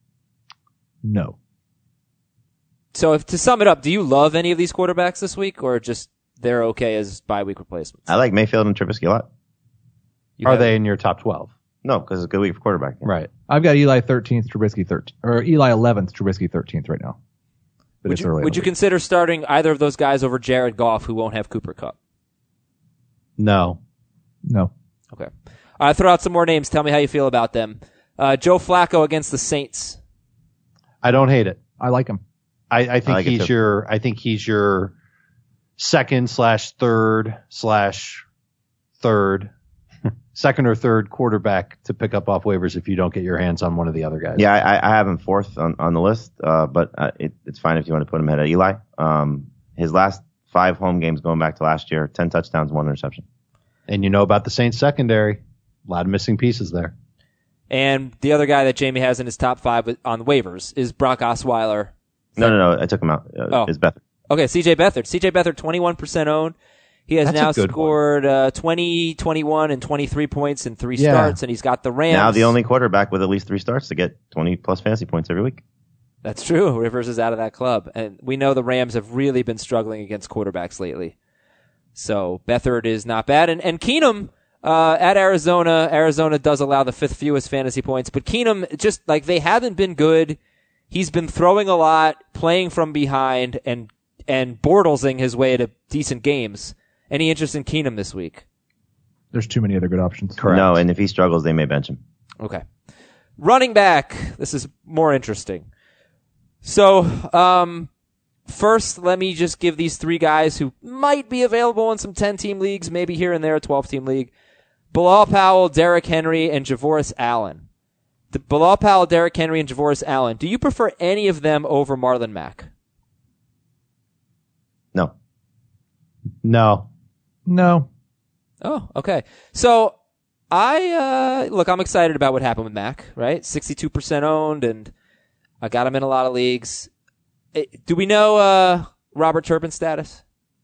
So to sum it up, do you love any of these quarterbacks this week, or just they're okay as bye week replacements? I like Mayfield and Trubisky a lot. Are they in your top 12? No, because it's a good week for quarterback. Yeah. Right. I've got Eli 13th, Trubisky 13th, or Eli 11th, Trubisky 13th right now. But it's early. Would you consider starting either of those guys over Jared Goff, who won't have Cooper Kupp? No. Okay. Throw out some more names. Tell me how you feel about them. Joe Flacco against the Saints. I don't hate it. I like him. I think he's your second or third quarterback to pick up off waivers if you don't get your hands on one of the other guys. Yeah, I have him 4th on the list, but it's fine if you want to put him ahead of Eli. His last 5 home games going back to last year, 10 touchdowns, 1 interception. And you know about the Saints secondary. A lot of missing pieces there. And the other guy that Jamie has in his top 5 on waivers is Brock Osweiler. No, I took him out. It's Beathard. Okay, CJ Beathard. CJ Beathard, 21% owned. He has now scored 20, 21, and 23 points in 3 starts, and he's got the Rams. Now the only quarterback with at least 3 starts to get 20-plus fantasy points every week. That's true. Rivers is out of that club. And we know the Rams have really been struggling against quarterbacks lately. So Beathard is not bad. And Keenum at Arizona. Arizona does allow the 5th fewest fantasy points. But Keenum, just like they haven't been good. He's been throwing a lot, playing from behind, and Bortlesing his way to decent games. Any interest in Keenum this week? There's too many other good options. Correct. No, and if he struggles, they may bench him. Okay. Running back. This is more interesting. So, first, let me just give these 3 guys who might be available in some 10-team leagues, maybe here and there a 12-team league. Bilal Powell, Derrick Henry, and Javoris Allen. Bilal Powell, Derrick Henry, and Javoris Allen. Do you prefer any of them over Marlon Mack? No. Oh, okay. So I'm excited about what happened with Mack, right? 62% owned, and I got him in a lot of leagues. Do we know Robert Turpin's status?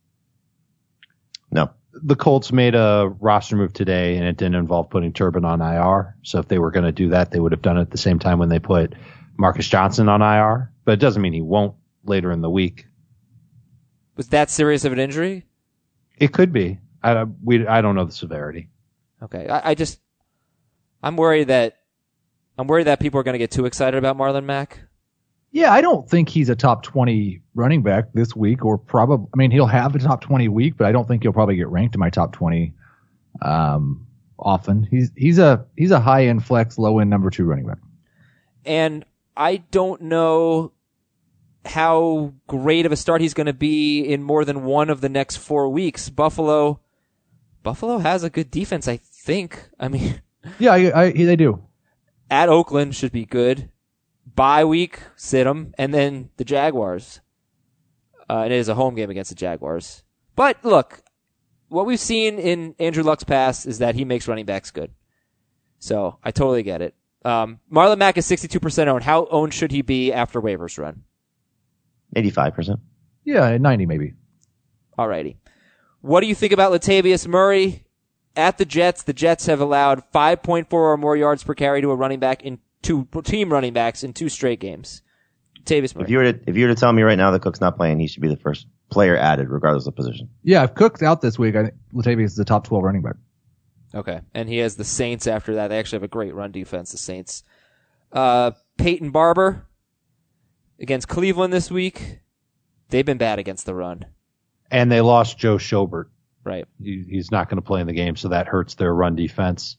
No. The Colts made a roster move today, and it didn't involve putting Turpin on IR. So if they were going to do that, they would have done it at the same time when they put Marcus Johnson on IR. But it doesn't mean he won't later in the week. Was that serious of an injury? It could be. I don't know the severity. Okay. I'm worried that people are going to get too excited about Marlon Mack. Yeah, I don't think he's a top 20 running back this week, or probably. I mean, he'll have a top 20 week, but I don't think he'll probably get ranked in my top 20 often. He's a high end flex, low end number 2 running back. And I don't know how great of a start he's going to be in more than one of the next 4 weeks. Buffalo has a good defense, I think. I mean, yeah, they do. At Oakland should be good. Bye week, sit them, and then the Jaguars. And it is a home game against the Jaguars. But look, what we've seen in Andrew Luck's past is that he makes running backs good. So I totally get it. Marlon Mack is 62% owned. How owned should he be after waivers run? 85%. Yeah, 90 maybe. Alrighty. What do you think about Latavius Murray at the Jets? The Jets have allowed 5.4 or more yards per carry to a running back in team running backs in 2 straight games. Latavius Murray. If you were to tell me right now that Cook's not playing, he should be the first player added, regardless of position. Yeah, if Cook's out this week, I think Latavius is the top 12 running back. Okay. And he has the Saints after that. They actually have a great run defense, the Saints. Peyton Barber against Cleveland this week. They've been bad against the run. And they lost Joe Schobert. Right. He's not going to play in the game, so that hurts their run defense.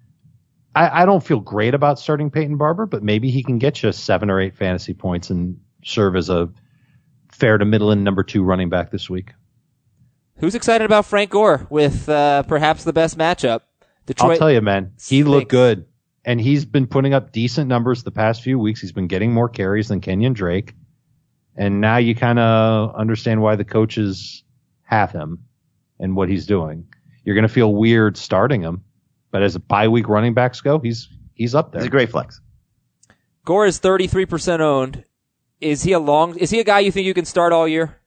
I don't feel great about starting Peyton Barber, but maybe he can get you 7 or 8 fantasy points and serve as a fair to middle and number 2 running back this week. Who's excited about Frank Gore with perhaps the best matchup? Detroit. I'll tell you, man, he stinks. looked good. And he's been putting up decent numbers the past few weeks. He's been getting more carries than Kenyon Drake. And now you kind of understand why the coaches have him and what he's doing. You're going to feel weird starting him. But as a bye-week running backs go, he's up there. He's a great flex. Gore is 33% owned. Is he a guy you think you can start all year?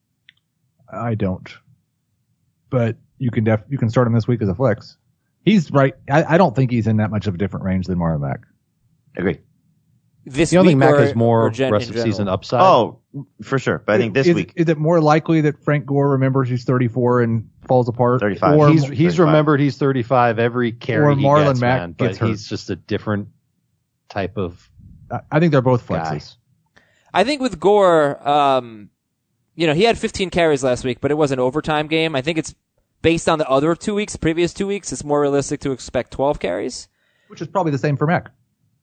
I don't. But you can start him this week as a flex. He's right. I don't think he's in that much of a different range than Marlon Mack. Agree. This You don't week think Mack or- has more or in rest of general? season upside? Oh, for sure. But I think this week, Is it more likely that Frank Gore remembers he's 34 and falls apart? 35. Or, he's 35. remembered he's 35 every carry Or he Marlon gets, Mack man, but gets hurt. he's just a different type of I think they're both guy. flexes. I think with Gore, he had 15 carries last week, but it was an overtime game. I think it's based on the other previous 2 weeks, it's more realistic to expect 12 carries. Which is probably the same for Mack.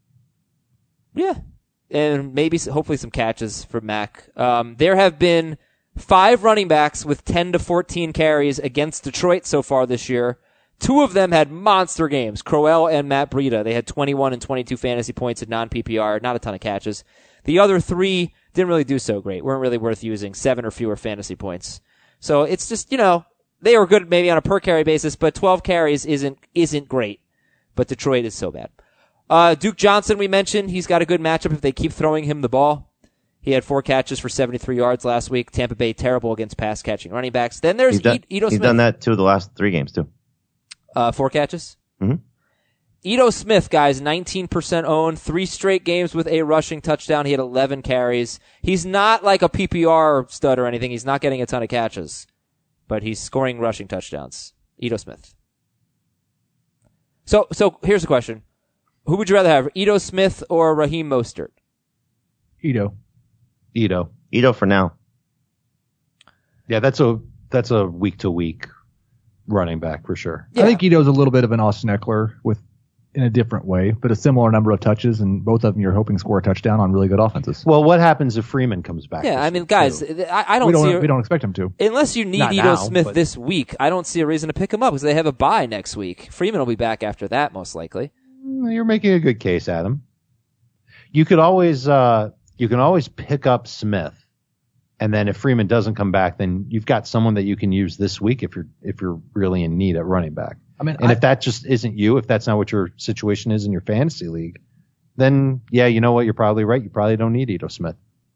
Yeah. And maybe, hopefully, some catches for Mack. There have been 5 running backs with 10 to 14 carries against Detroit so far this year. 2 of them had monster games, Crowell and Matt Breida. They had 21 and 22 fantasy points in non-PPR, not a ton of catches. The other 3 didn't really do so great, weren't really worth using, 7 or fewer fantasy points. So it's just, they were good maybe on a per carry basis, but 12 carries isn't great. But Detroit is so bad. Duke Johnson, we mentioned, he's got a good matchup if they keep throwing him the ball. He had 4 catches for 73 yards last week. Tampa Bay terrible against pass catching running backs. Then there's Ito Smith. He's done that 2 of the last 3 games too. 4 catches? Mm-hmm. Ito Smith, guys, 19% owned, 3 straight games with a rushing touchdown. He had 11 carries. He's not like a PPR stud or anything. He's not getting a ton of catches, but he's scoring rushing touchdowns. Ito Smith. So here's the question. Who would you rather have, Ito Smith or Raheem Mostert? Ito. Ito for now. Yeah, that's a week to week running back for sure. Yeah. I think Ito's a little bit of an Austin Eckler in a different way, but a similar number of touches, and both of them you're hoping score a touchdown on really good offenses. Well, what happens if Freeman comes back? Yeah, this I mean, week, guys, too? I we don't see... we don't expect him to. Unless you need Not Ito now, Smith but- this week, I don't see a reason to pick him up because they have a bye next week. Freeman will be back after that, most likely. You're making a good case, Adam. You could always pick up Smith, and then if Freeman doesn't come back, then you've got someone that you can use this week if you're really in need at running back. I mean, And if that just isn't you, if that's not what your situation is in your fantasy league, then yeah, you know what? You're probably right. You probably don't need Ito Smith.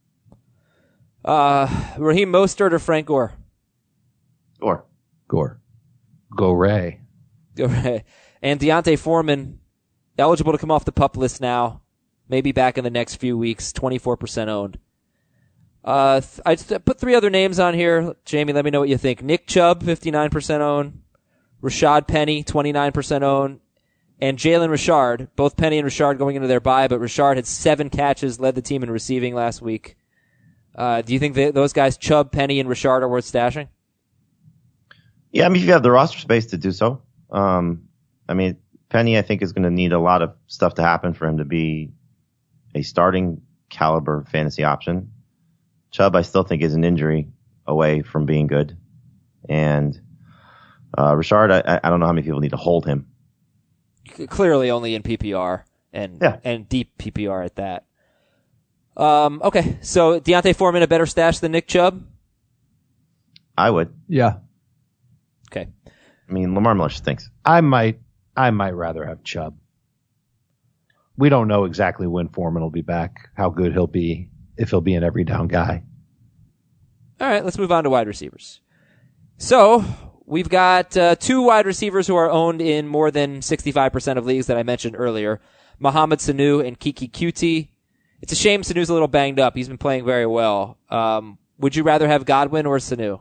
Raheem Mostert or Frank Gore? Or Gore. Go Ray. And Deontay Foreman, eligible to come off the PUP list now. Maybe back in the next few weeks, 24% owned. I put 3 other names on here. Jamie, let me know what you think. Nick Chubb, 59% owned. Rashad Penny, 29% owned. And Jalen Richard, both Penny and Richard going into their bye, but Richard had 7 catches, led the team in receiving last week. Do you think those guys, Chubb, Penny, and Richard, are worth stashing? yeah, I mean, if you have the roster space to do so. Penny, I think, is going to need a lot of stuff to happen for him to be a starting caliber fantasy option. Chubb, I still think, is an injury away from being good. And Richard, I don't know how many people need to hold him. Clearly only in PPR and deep PPR at that. Okay, so Deontay Foreman a better stash than Nick Chubb? I would. Yeah. Okay. I mean, Lamar Miller stinks. I might rather have Chubb. We don't know exactly when Foreman will be back, how good he'll be, if he'll be an every down guy. All right, let's move on to wide receivers. So we've got 2 wide receivers who are owned in more than 65% of leagues that I mentioned earlier, Mohamed Sanu and Kiki Kuti. It's a shame Sanu's a little banged up. He's been playing very well. Would you rather have Godwin or Sanu?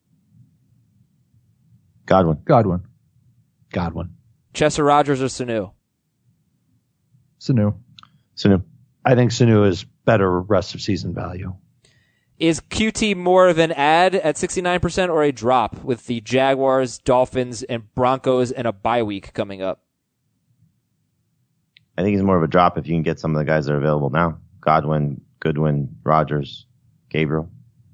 Godwin. Godwin. Chester Rogers or Sanu? Sanu. Sanu. I think Sanu is better rest of season value. Is QT more of an add at 69% or a drop with the Jaguars, Dolphins, and Broncos and a bye week coming up? I think he's more of a drop if you can get some of the guys that are available now. Godwin, Goodwin, Rodgers, Gabriel.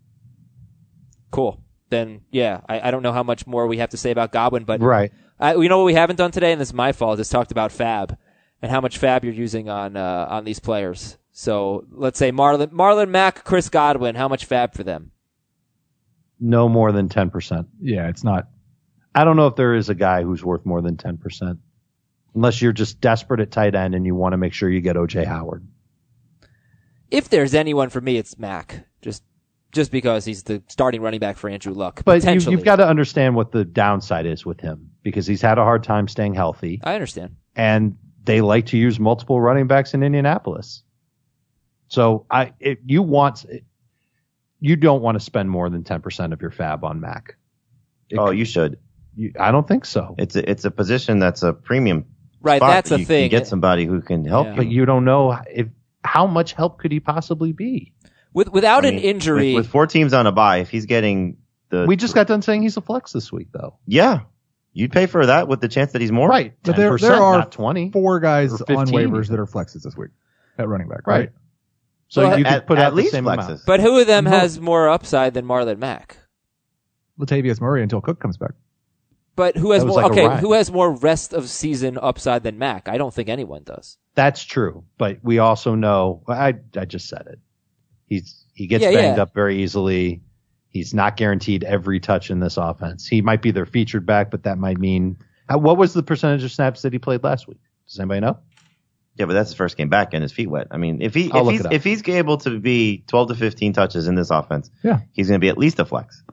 Cool. Then, yeah, I don't know how much more we have to say about Godwin, but Right. You know what we haven't done today, and this is my fault, is talked about Fab and how much Fab you're using on these players. So let's say Marlon Mack, Chris Godwin, how much Fab for them? No more than 10%. Yeah, it's not. I don't know if there is a guy who's worth more than 10%. Unless you're just desperate at tight end and you want to make sure you get O.J. Howard. If there's anyone for me, it's Mack. Just because he's the starting running back for Andrew Luck. But Potentially. you've got to understand what the downside is with him because he's had a hard time staying healthy. I understand. And they like to use multiple running backs in Indianapolis. So you don't want to spend more than 10% of your fab on Mac. You should. I don't think so. It's a position that's a premium. Right, spot that's that a you thing. Can get somebody who can help Yeah. you. But you don't know how much help could he possibly be? Without I mean, an injury, with 4 teams on a bye, if he's getting We just got done saying he's a flex this week, though. yeah, you'd pay for that with the chance that he's more. Right. But 10%, there are not 20. 4 guys Or on 15 waivers even. that are flexes this week at running back, Right. right? So Well, you could put at out the least same flexes. amount. but who of them has more upside than Marlon Mack? Latavius Murray until Cook comes back. But who has That was more? like a Okay, ride. who has more rest of season upside than Mack? I don't think anyone does. That's true. But we also know, I just said it. He gets Yeah, banged yeah. up very easily. He's not guaranteed every touch in this offense. He might be their featured back, but that might mean, what was the percentage of snaps that he played last week? Does anybody know? Yeah, but that's his first game back and his feet wet. I mean, if I'll look it up. he's able to be 12 to 15 touches in this offense, Yeah. he's going to be at least a flex.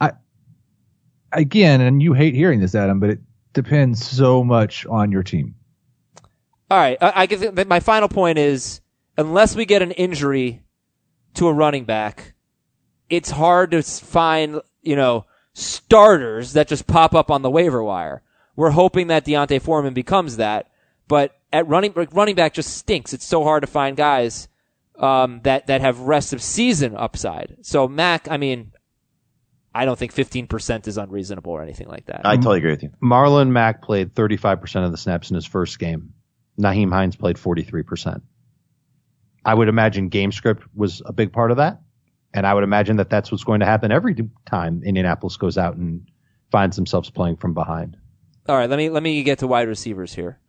Again, and you hate hearing this, Adam, but it depends so much on your team. All right, I guess that my final point is, unless we get an injury to a running back, it's hard to find, starters that just pop up on the waiver wire. We're hoping that Deontay Foreman becomes that, but at running back just stinks. It's so hard to find guys that have rest of season upside. So Mac, I don't think 15% is unreasonable or anything like that. I totally agree with you. Marlon Mack played 35% of the snaps in his first game. Naheem Hines played 43%. I would imagine game script was a big part of that. And I would imagine that that's what's going to happen every time Indianapolis goes out and finds themselves playing from behind. All right, let me get to wide receivers here.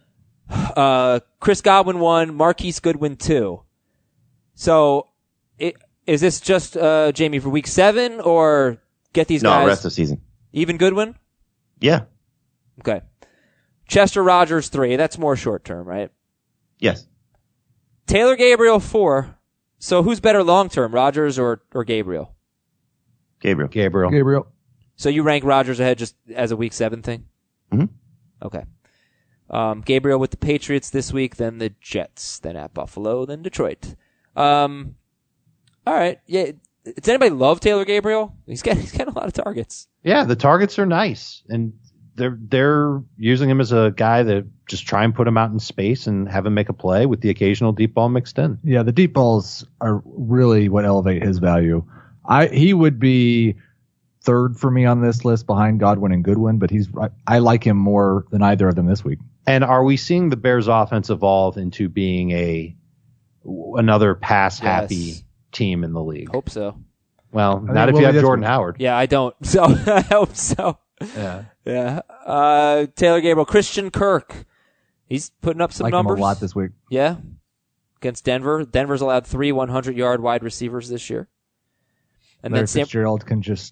Chris Godwin 1, Marquise Goodwin 2. So, is this just Jamie for week 7 or get these guys? No, rest of season. Even Goodwin? Yeah. Okay. Chester Rogers 3. That's more short term, right? Yes. Taylor Gabriel 4. So who's better long term, Rogers or Gabriel? Gabriel. Gabriel. So you rank Rogers ahead just as a week 7 thing? Mhm. Okay. Gabriel with the Patriots this week, then the Jets, then at Buffalo, then Detroit. All right. Yeah. Does anybody love Taylor Gabriel? He's getting a lot of targets. Yeah, the targets are nice. And they're using him as a guy that just try and put him out in space and have him make a play with the occasional deep ball mixed in. Yeah, the deep balls are really what elevate his value. He would be third for me on this list behind Godwin and Goodwin, but I like him more than either of them this week. And are we seeing the Bears offense evolve into being another pass happy Yes. team in the league? Hope so. Well, think not if we'll you be have this Jordan week. Howard. Yeah, I don't. So I hope so. Yeah. Yeah. Taylor Gabriel, Christian Kirk. He's putting up some Like numbers. him a lot this week. Yeah. Against Denver. Denver's allowed 3 100-yard wide receivers this year. And Larry then Fitzgerald can just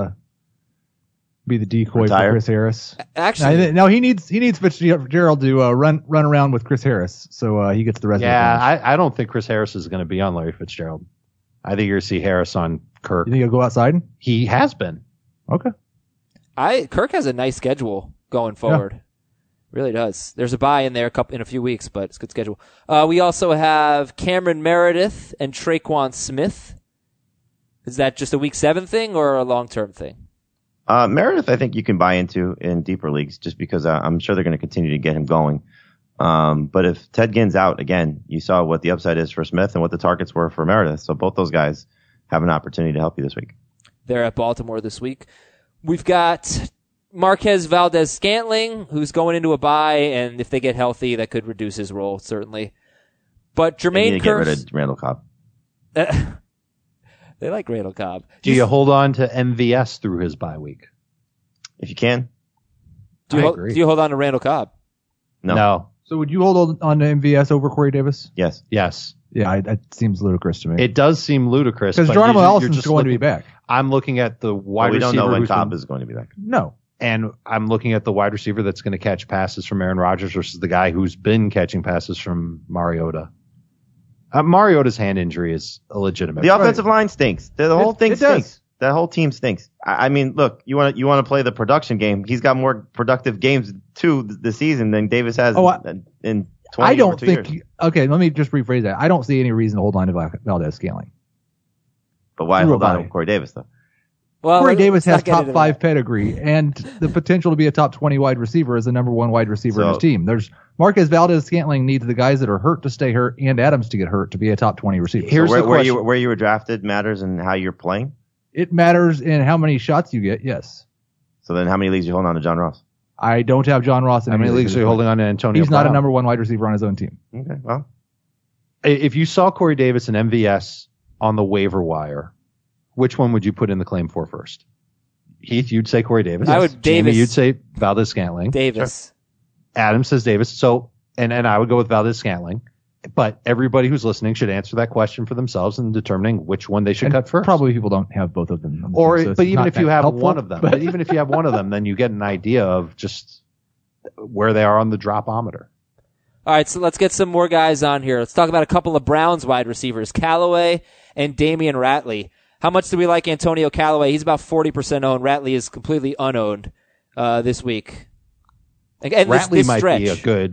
be the decoy Retire? for Chris Harris. actually, No, he needs Fitzgerald to run around with Chris Harris, so he gets the rest of the Yeah, time. I don't think Chris Harris is going to be on Larry Fitzgerald. I think you're going to see Harris on Kirk. You think he'll go outside? He has been. Okay. Kirk has a nice schedule going forward. Really does. There's a bye in there in a few weeks, but it's a good schedule. We also have Cameron Meredith and Traquan Smith. Is that just a week 7 thing or a long-term thing? Meredith, I think you can buy into in deeper leagues just because I'm sure they're going to continue to get him going. But if Ted Ginn's out again, you saw what the upside is for Smith and what the targets were for Meredith. So both those guys have an opportunity to help you this week. They're at Baltimore this week. We've got Marquez Valdez-Scantling, who's going into a bye, and if they get healthy, that could reduce his role, certainly. But They need Jermaine to get rid Kearse... of Randall Cobb. They like Randall Cobb. Do you hold on to MVS through his bye week? If you can. Do I agree. you hold on to Randall Cobb? No. So would you hold on to MVS over Corey Davis? Yes. Yes. Yeah, that seems ludicrous to me. It does seem ludicrous. Because but Geronimo you're Allison's just going to be looking- back. I'm looking at the wide But we receiver. don't know when who's Cobb been- is going to be back. No. And I'm looking at the wide receiver that's going to catch passes from Aaron Rodgers versus the guy who's been catching passes from Mariota. Mariota's hand injury is a legitimate. The offensive line stinks. The whole thing it does. stinks. That whole team stinks. I mean, look, you want to play the production game. He's got more productive games too this season than Davis has in 20 I don't or 2 think. years. Okay, let me just rephrase that. I don't see any reason to hold on to Valdez-Scantling. But why Through a hold on bye. to Corey Davis though? Well, Corey let's Davis not has get top into 5 that. pedigree and the potential to be a top 20 wide receiver as the number 1 wide receiver in So- his team. There's Marquez Valdez-Scantling needs the guys that are hurt to stay hurt and Adams to get hurt to be a top 20 receiver. Here's So the where question. you were drafted matters in how you're playing. It matters in how many shots you get. Yes. So then how many leagues you holding on to John Ross? I don't have John Ross in How many any leagues are you holding on to Antonio He's not a Brown? number 1 wide receiver on his own team. Okay, well, If you saw Corey Davis and MVS on the waiver wire, which one would you put in the claim for first? Heath, you'd say Corey Davis. I would Jamie, Davis. you'd say Valdez-Scantling. Davis. Adam says Davis. So, and I would go with Valdez-Scantling. But everybody who's listening should answer that question for themselves in determining which one they should And cut first. Probably people don't have both of them. on the Or, team, so it's but even not if you that have helpful, one of them, but even if you have one of them, then you get an idea of just where they are on the dropometer. All right, so let's get some more guys on here. Let's talk about a couple of Browns wide receivers, Callaway and Damian Ratley. How much do we like Antonio Callaway? He's about 40% owned. Ratley is completely unowned this week. And Ratley this might stretch. be a good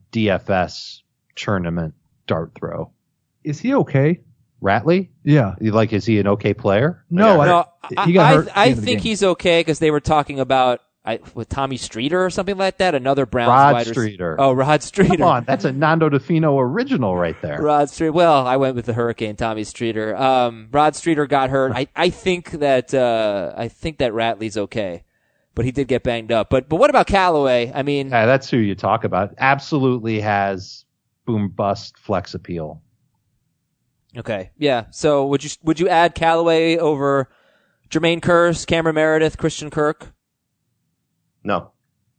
DFS tournament dart throw. Is he okay? Ratley? Yeah. Is he an okay player? No, No, he got hurt at the I end of the think game. he's okay because they were talking about with Tommy Streeter or something like that, another Browns Rod wide receiver. Streeter. Oh, Rod Streeter. Come on, that's a Nando DeFino original right there. Rod Streeter. Well, I went with the Hurricane, Tommy Streeter. Rod Streeter got hurt. I think that Ratley's okay, but he did get banged up. But what about Callaway? I mean, Yeah, that's who you talk about. Absolutely has boom bust flex appeal. okay, yeah. So would you add Callaway over Jermaine Kearse, Cameron Meredith, Christian Kirk? no.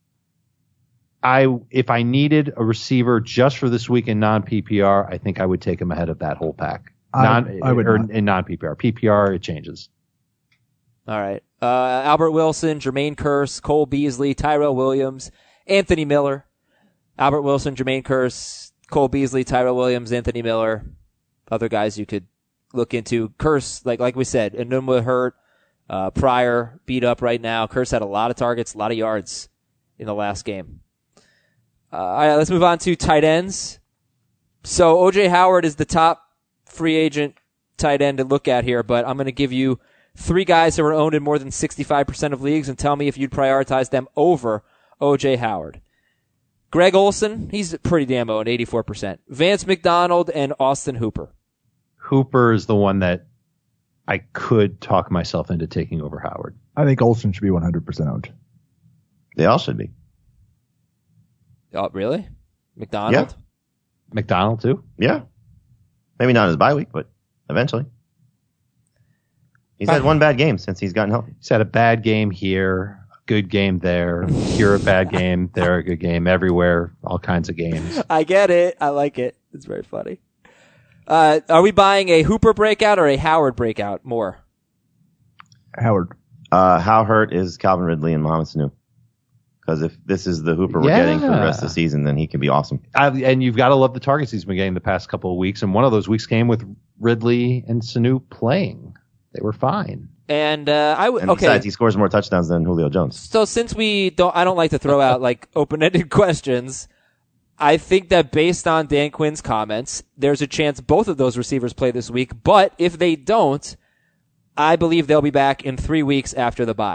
If I needed a receiver just for this week in non PPR, I think I would take him ahead of that whole pack. I would not. In non PPR. PPR it changes. All right. Albert Wilson, Jermaine Kearse, Cole Beasley, Tyrell Williams, Anthony Miller. Albert Wilson, Jermaine Kearse, Cole Beasley, Tyrell Williams, Anthony Miller. Other guys you could look into. Kearse, like we said, Enunwa hurt. Pryor beat up right now. Kearse had a lot of targets, a lot of yards in the last game. All right, let's move on to tight ends. So O.J. Howard is the top free agent tight end to look at here, but I'm going to give you 3 guys who are owned in more than 65% of leagues and tell me if you'd prioritize them over O.J. Howard. Greg Olson, he's pretty damn owned, 84%. Vance McDonald and Austin Hooper. Hooper is the one that I could talk myself into taking over Howard. I think Olsen should be 100% owned. They all should be. Oh, really? McDonald? McDonald too? Yeah. Maybe not his bye week, but eventually. He's had one bad game since he's gotten healthy. He's had a bad game here, a good game there, here a bad game, there a good game, everywhere, all kinds of games. I get it. I like it. It's very funny. Are we buying a Hooper breakout or a Howard breakout more? Howard. How hurt is Calvin Ridley and Mohamed Sanu? Because if this is the Hooper we're getting for the rest of the season, then he can be awesome. And you've got to love the targets he's been getting the past couple of weeks. And one of those weeks came with Ridley and Sanu playing. They were fine. And And besides, he scores more touchdowns than Julio Jones. So since I don't like to throw out like open-ended questions, I think that based on Dan Quinn's comments, there's a chance both of those receivers play this week. But if they don't, I believe they'll be back in 3 weeks after the bye.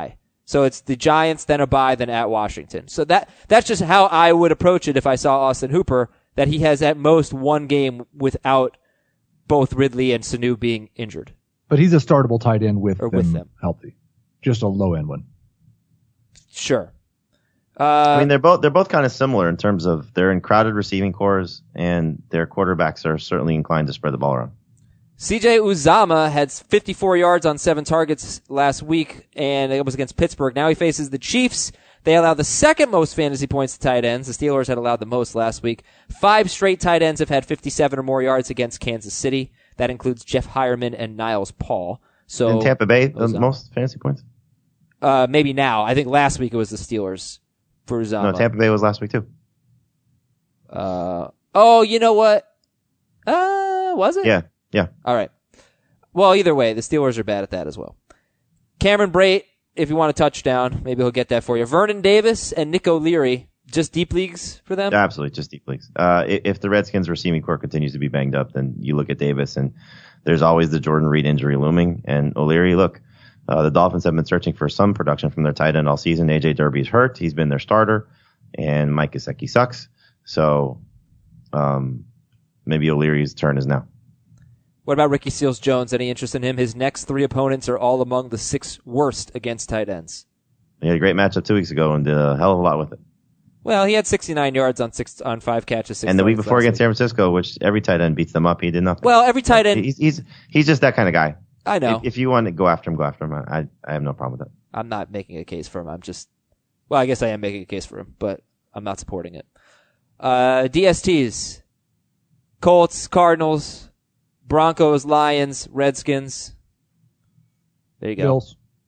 So it's the Giants, then a bye, then at Washington. So that's just how I would approach it if I saw Austin Hooper, that he has at most one game without both Ridley and Sanu being injured. But he's a startable tight end with them healthy. Just a low end one. Sure. I mean, they're both kind of similar in terms of they're in crowded receiving cores, and their quarterbacks are certainly inclined to spread the ball around. CJ Uzama had 54 yards on 7 targets last week, and it was against Pittsburgh. Now he faces the Chiefs. They allowed the second most fantasy points to tight ends. The Steelers had allowed the most last week. 5 straight tight ends have had 57 or more yards against Kansas City. That includes Jeff Hireman and Niles Paul. So in Tampa Bay, the most fantasy points? Maybe now. I think last week it was the Steelers for Uzama. No, Tampa Bay was last week too. You know what? Was it? Yeah. All right. Well, either way, the Steelers are bad at that as well. Cameron Brate, if you want a touchdown, maybe he'll get that for you. Vernon Davis and Nick O'Leary, just deep leagues for them? Absolutely, just deep leagues. If the Redskins receiving core continues to be banged up, then you look at Davis, and there's always the Jordan Reed injury looming. And O'Leary, look, the Dolphins have been searching for some production from their tight end all season. AJ Derby's hurt. He's been their starter, and Mike Gesicki sucks. So maybe O'Leary's turn is now. What about Ricky Seals-Jones? Any interest in him? His next 3 opponents are all among the 6 worst against tight ends. He had a great matchup 2 weeks ago and did a hell of a lot with it. Well, he had 69 yards on 5 catches. And the week before against San Francisco, which every tight end beats them up, he did nothing. Well, every tight end. He's just that kind of guy. I know. If you want to go after him, go after him. I have no problem with that. I'm not making a case for him. I guess I am making a case for him, but I'm not supporting it. DSTs. Colts, Cardinals, Broncos, Lions, Redskins. There you go.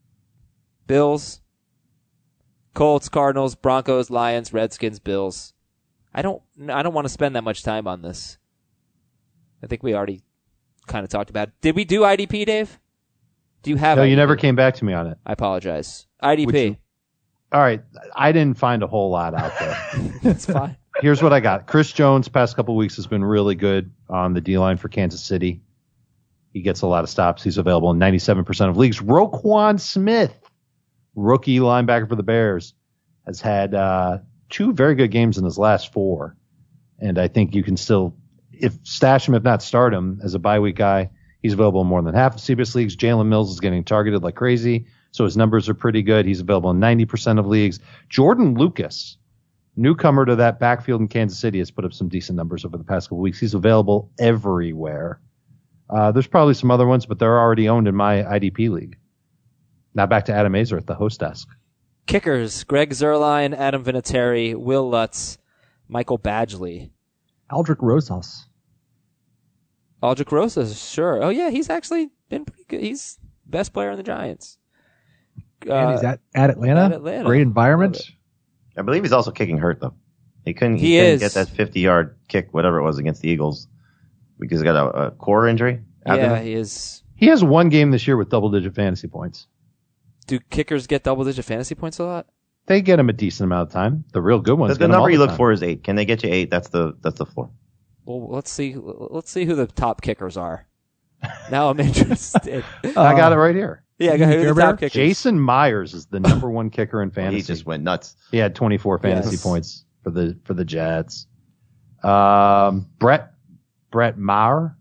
Bills. Colts, Cardinals, Broncos, Lions, Redskins, Bills. I don't want to spend that much time on this. I think we already kind of talked about it. Did we do IDP, Dave? Do you have No, IDP? you never came back to me on it. I apologize. IDP. All right. I didn't find a whole lot out there. It's fine. Here's what I got. Chris Jones, past couple of weeks, has been really good on the D-line for Kansas City. He gets a lot of stops. He's available in 97% of leagues. Roquan Smith, rookie linebacker for the Bears, has had 2 very good games in his last 4. And I think you can still, stash him, if not start him, as a bye week guy. He's available in more than half of CBS leagues. Jalen Mills is getting targeted like crazy, so his numbers are pretty good. He's available in 90% of leagues. Jordan Lucas, newcomer to that backfield in Kansas City, has put up some decent numbers over the past couple of weeks. He's available everywhere. There's probably some other ones, but they're already owned in my IDP league. Now back to Adam Azer at the host desk. Kickers, Greg Zuerlein, Adam Vinatieri, Will Lutz, Michael Badgley. Aldrich Rosas. Aldrich Rosas, sure. Oh, yeah, he's actually been pretty good. He's best player in the Giants. And he's at Atlanta. At Atlanta. Great environment. I believe he's also kicking hurt, though. He couldn't get that 50-yard kick, whatever it was, against the Eagles because he got a core injury. Yeah, he is. He has one game this year with double-digit fantasy points. Do kickers get double-digit fantasy points a lot? They get him a decent amount of time. The real good ones. The number you look for is 8. Can they get you 8? That's the floor. Well, let's see who the top kickers are. Now I'm interested. I got it right here. Yeah, go ahead. Who are the top kickers? Jason Myers is the number 1 kicker in fantasy. He just went nuts. He had 24 fantasy points for the Jets. Brett Maher.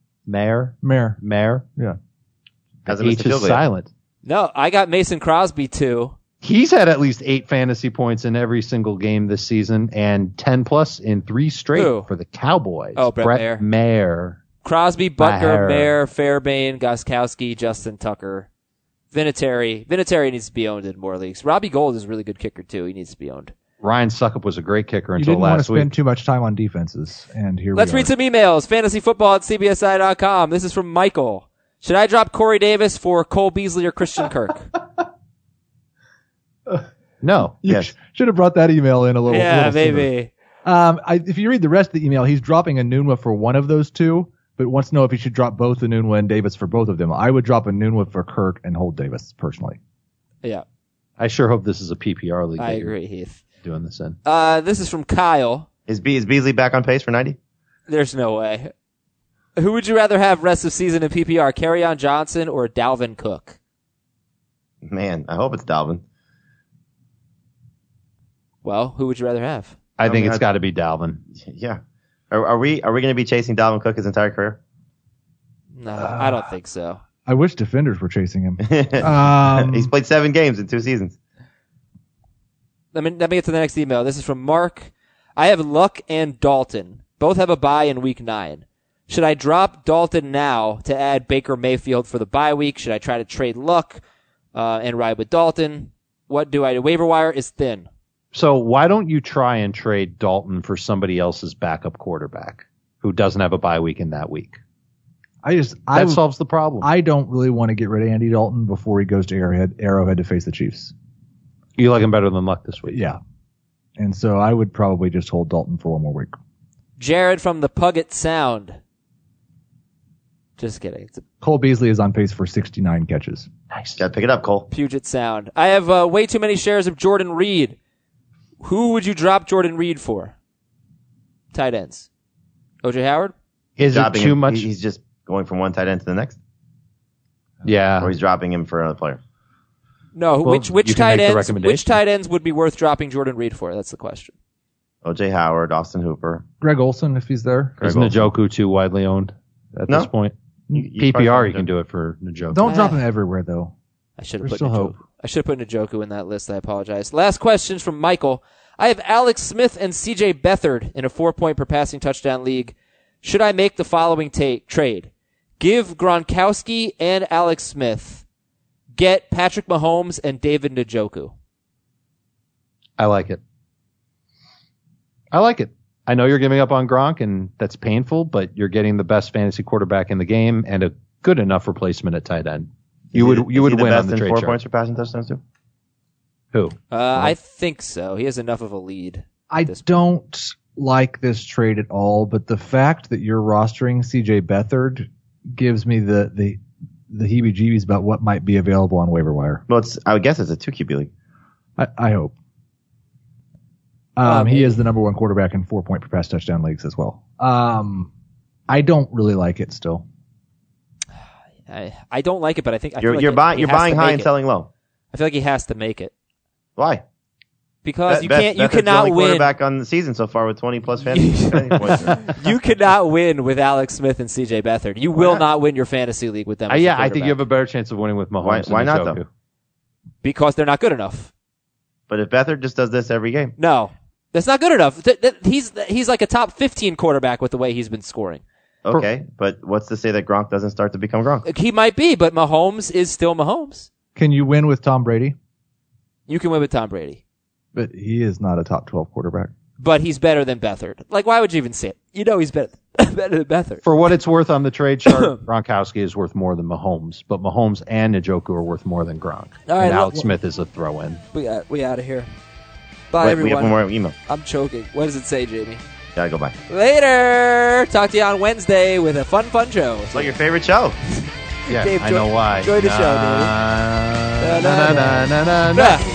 Yeah. Hasn't missed a H field is goal yet. silent. No, I got Mason Crosby too. He's had at least 8 fantasy points in every single game this season and 10 plus in 3 straight for the Cowboys. Oh, Brett Maher. Crosby, Butker, Mayer, Fairbairn, Gostkowski, Justin Tucker, Vinatieri. Vinatieri needs to be owned in more leagues. Robbie Gould is a really good kicker too. He needs to be owned. Ryan Suckup was a great kicker you until didn't want to last spend week. too much time on defenses, and here Let's we are. read some emails. Fantasyfootball@cbsi.com. This is from Michael. Should I drop Corey Davis for Cole Beasley or Christian Kirk? No. You should have brought that email in a little. Yeah, little sooner. maybe. If you read the rest of the email, he's dropping Enunwa for one of those 2, but wants to know if he should drop both Enunwa and Davis for both of them. I would drop Enunwa for Kirk and hold Davis personally. Yeah, I sure hope this is a PPR league. I agree, Heath. Doing this in. This is from Kyle. Is Beasley back on pace for 90? There's no way. Who would you rather have rest of season in PPR, Kerryon Johnson or Dalvin Cook? Man, I hope it's Dalvin. Well, who would you rather have? I think it's got to be Dalvin. Yeah. Are we going to be chasing Dalvin Cook his entire career? No, I don't think so. I wish defenders were chasing him. He's played 7 games in 2 seasons. Let me get to the next email. This is from Mark. I have Luck and Dalton. Both have a bye in week 9. Should I drop Dalton now to add Baker Mayfield for the bye week? Should I try to trade Luck and ride with Dalton? What do I do? Waiver wire is thin. So why don't you try and trade Dalton for somebody else's backup quarterback who doesn't have a bye week in that week? That solves the problem. I don't really want to get rid of Andy Dalton before he goes to Arrowhead to face the Chiefs. You like him better than Luck this week? Yeah. And so I would probably just hold Dalton for one more week. Jared from the Puget Sound. Just kidding. It's a Cole Beasley is on pace for 69 catches. Nice. Got to pick it up, Cole. Puget Sound. I have way too many shares of Jordan Reed. Who would you drop Jordan Reed for? Tight ends. O.J. Howard? Is it too much? He's just going from one tight end to the next? Yeah. Or he's dropping him for another player? No, Well, which you can tight make the ends? recommendation. Which tight ends would be worth dropping Jordan Reed for? That's the question. O.J. Howard, Austin Hooper. Greg Olson, if he's there. Is Njoku too widely owned at this point? You probably PPR, you don't. can do it for Njoku. Don't drop him everywhere, though. I should have There's put still hope. Njoku in that list. I apologize. Last questions from Michael. I have Alex Smith and C.J. Beathard in a 4-point per passing touchdown league. Should I make the following trade? Give Gronkowski and Alex Smith. Get Patrick Mahomes and David Njoku. I like it. I know you're giving up on Gronk, and that's painful, but you're getting the best fantasy quarterback in the game and a good enough replacement at tight end. You would win on the trade 4 chart. points for passing touchdowns too? Who? I think so. He has enough of a lead. I don't like this trade at all, but the fact that you're rostering C.J. Beathard gives me the heebie-jeebies about what might be available on waiver wire. Well, I would guess it's a 2 QB league. I hope. He is the number 1 quarterback in 4-point per pass touchdown leagues as well. I don't really like it still. I don't like it, but I think You're buying high and selling low. I feel like he has to make it Why? because you Beathard's cannot the only win. quarterback on the season so far with 20 plus fantasy points. You cannot win with Alex Smith and C.J. Beathard. You will not win your fantasy league with them. as a I think you have quarterback. a better chance of winning with Mahomes. Why and not, Njoku. though? Because they're not good enough. But if Beathard just does this every game, No, that's not good enough. He's like a top 15 quarterback with the way he's been scoring. okay. But what's to say that Gronk doesn't start to become Gronk? He might be, but Mahomes is still Mahomes. Can you win with Tom Brady? You can win with Tom Brady, But he is not a top 12 quarterback. but he's better than Beathard. Like, why would you even say it? You know he's better than Beathard. For what it's worth on the trade chart, Gronkowski is worth more than Mahomes, but Mahomes and Njoku are worth more than Gronk. All right, and Alex Smith is a throw-in. We out of here. Bye, Wait, everyone. we have one more email. I'm choking. What does it say, Jamie? Gotta go by. Later. Talk to you on Wednesday with a fun show. It's like your favorite show. Yeah, Dave, I know why. enjoy the show, Dave. Na, na, na, na, na, na. Ah.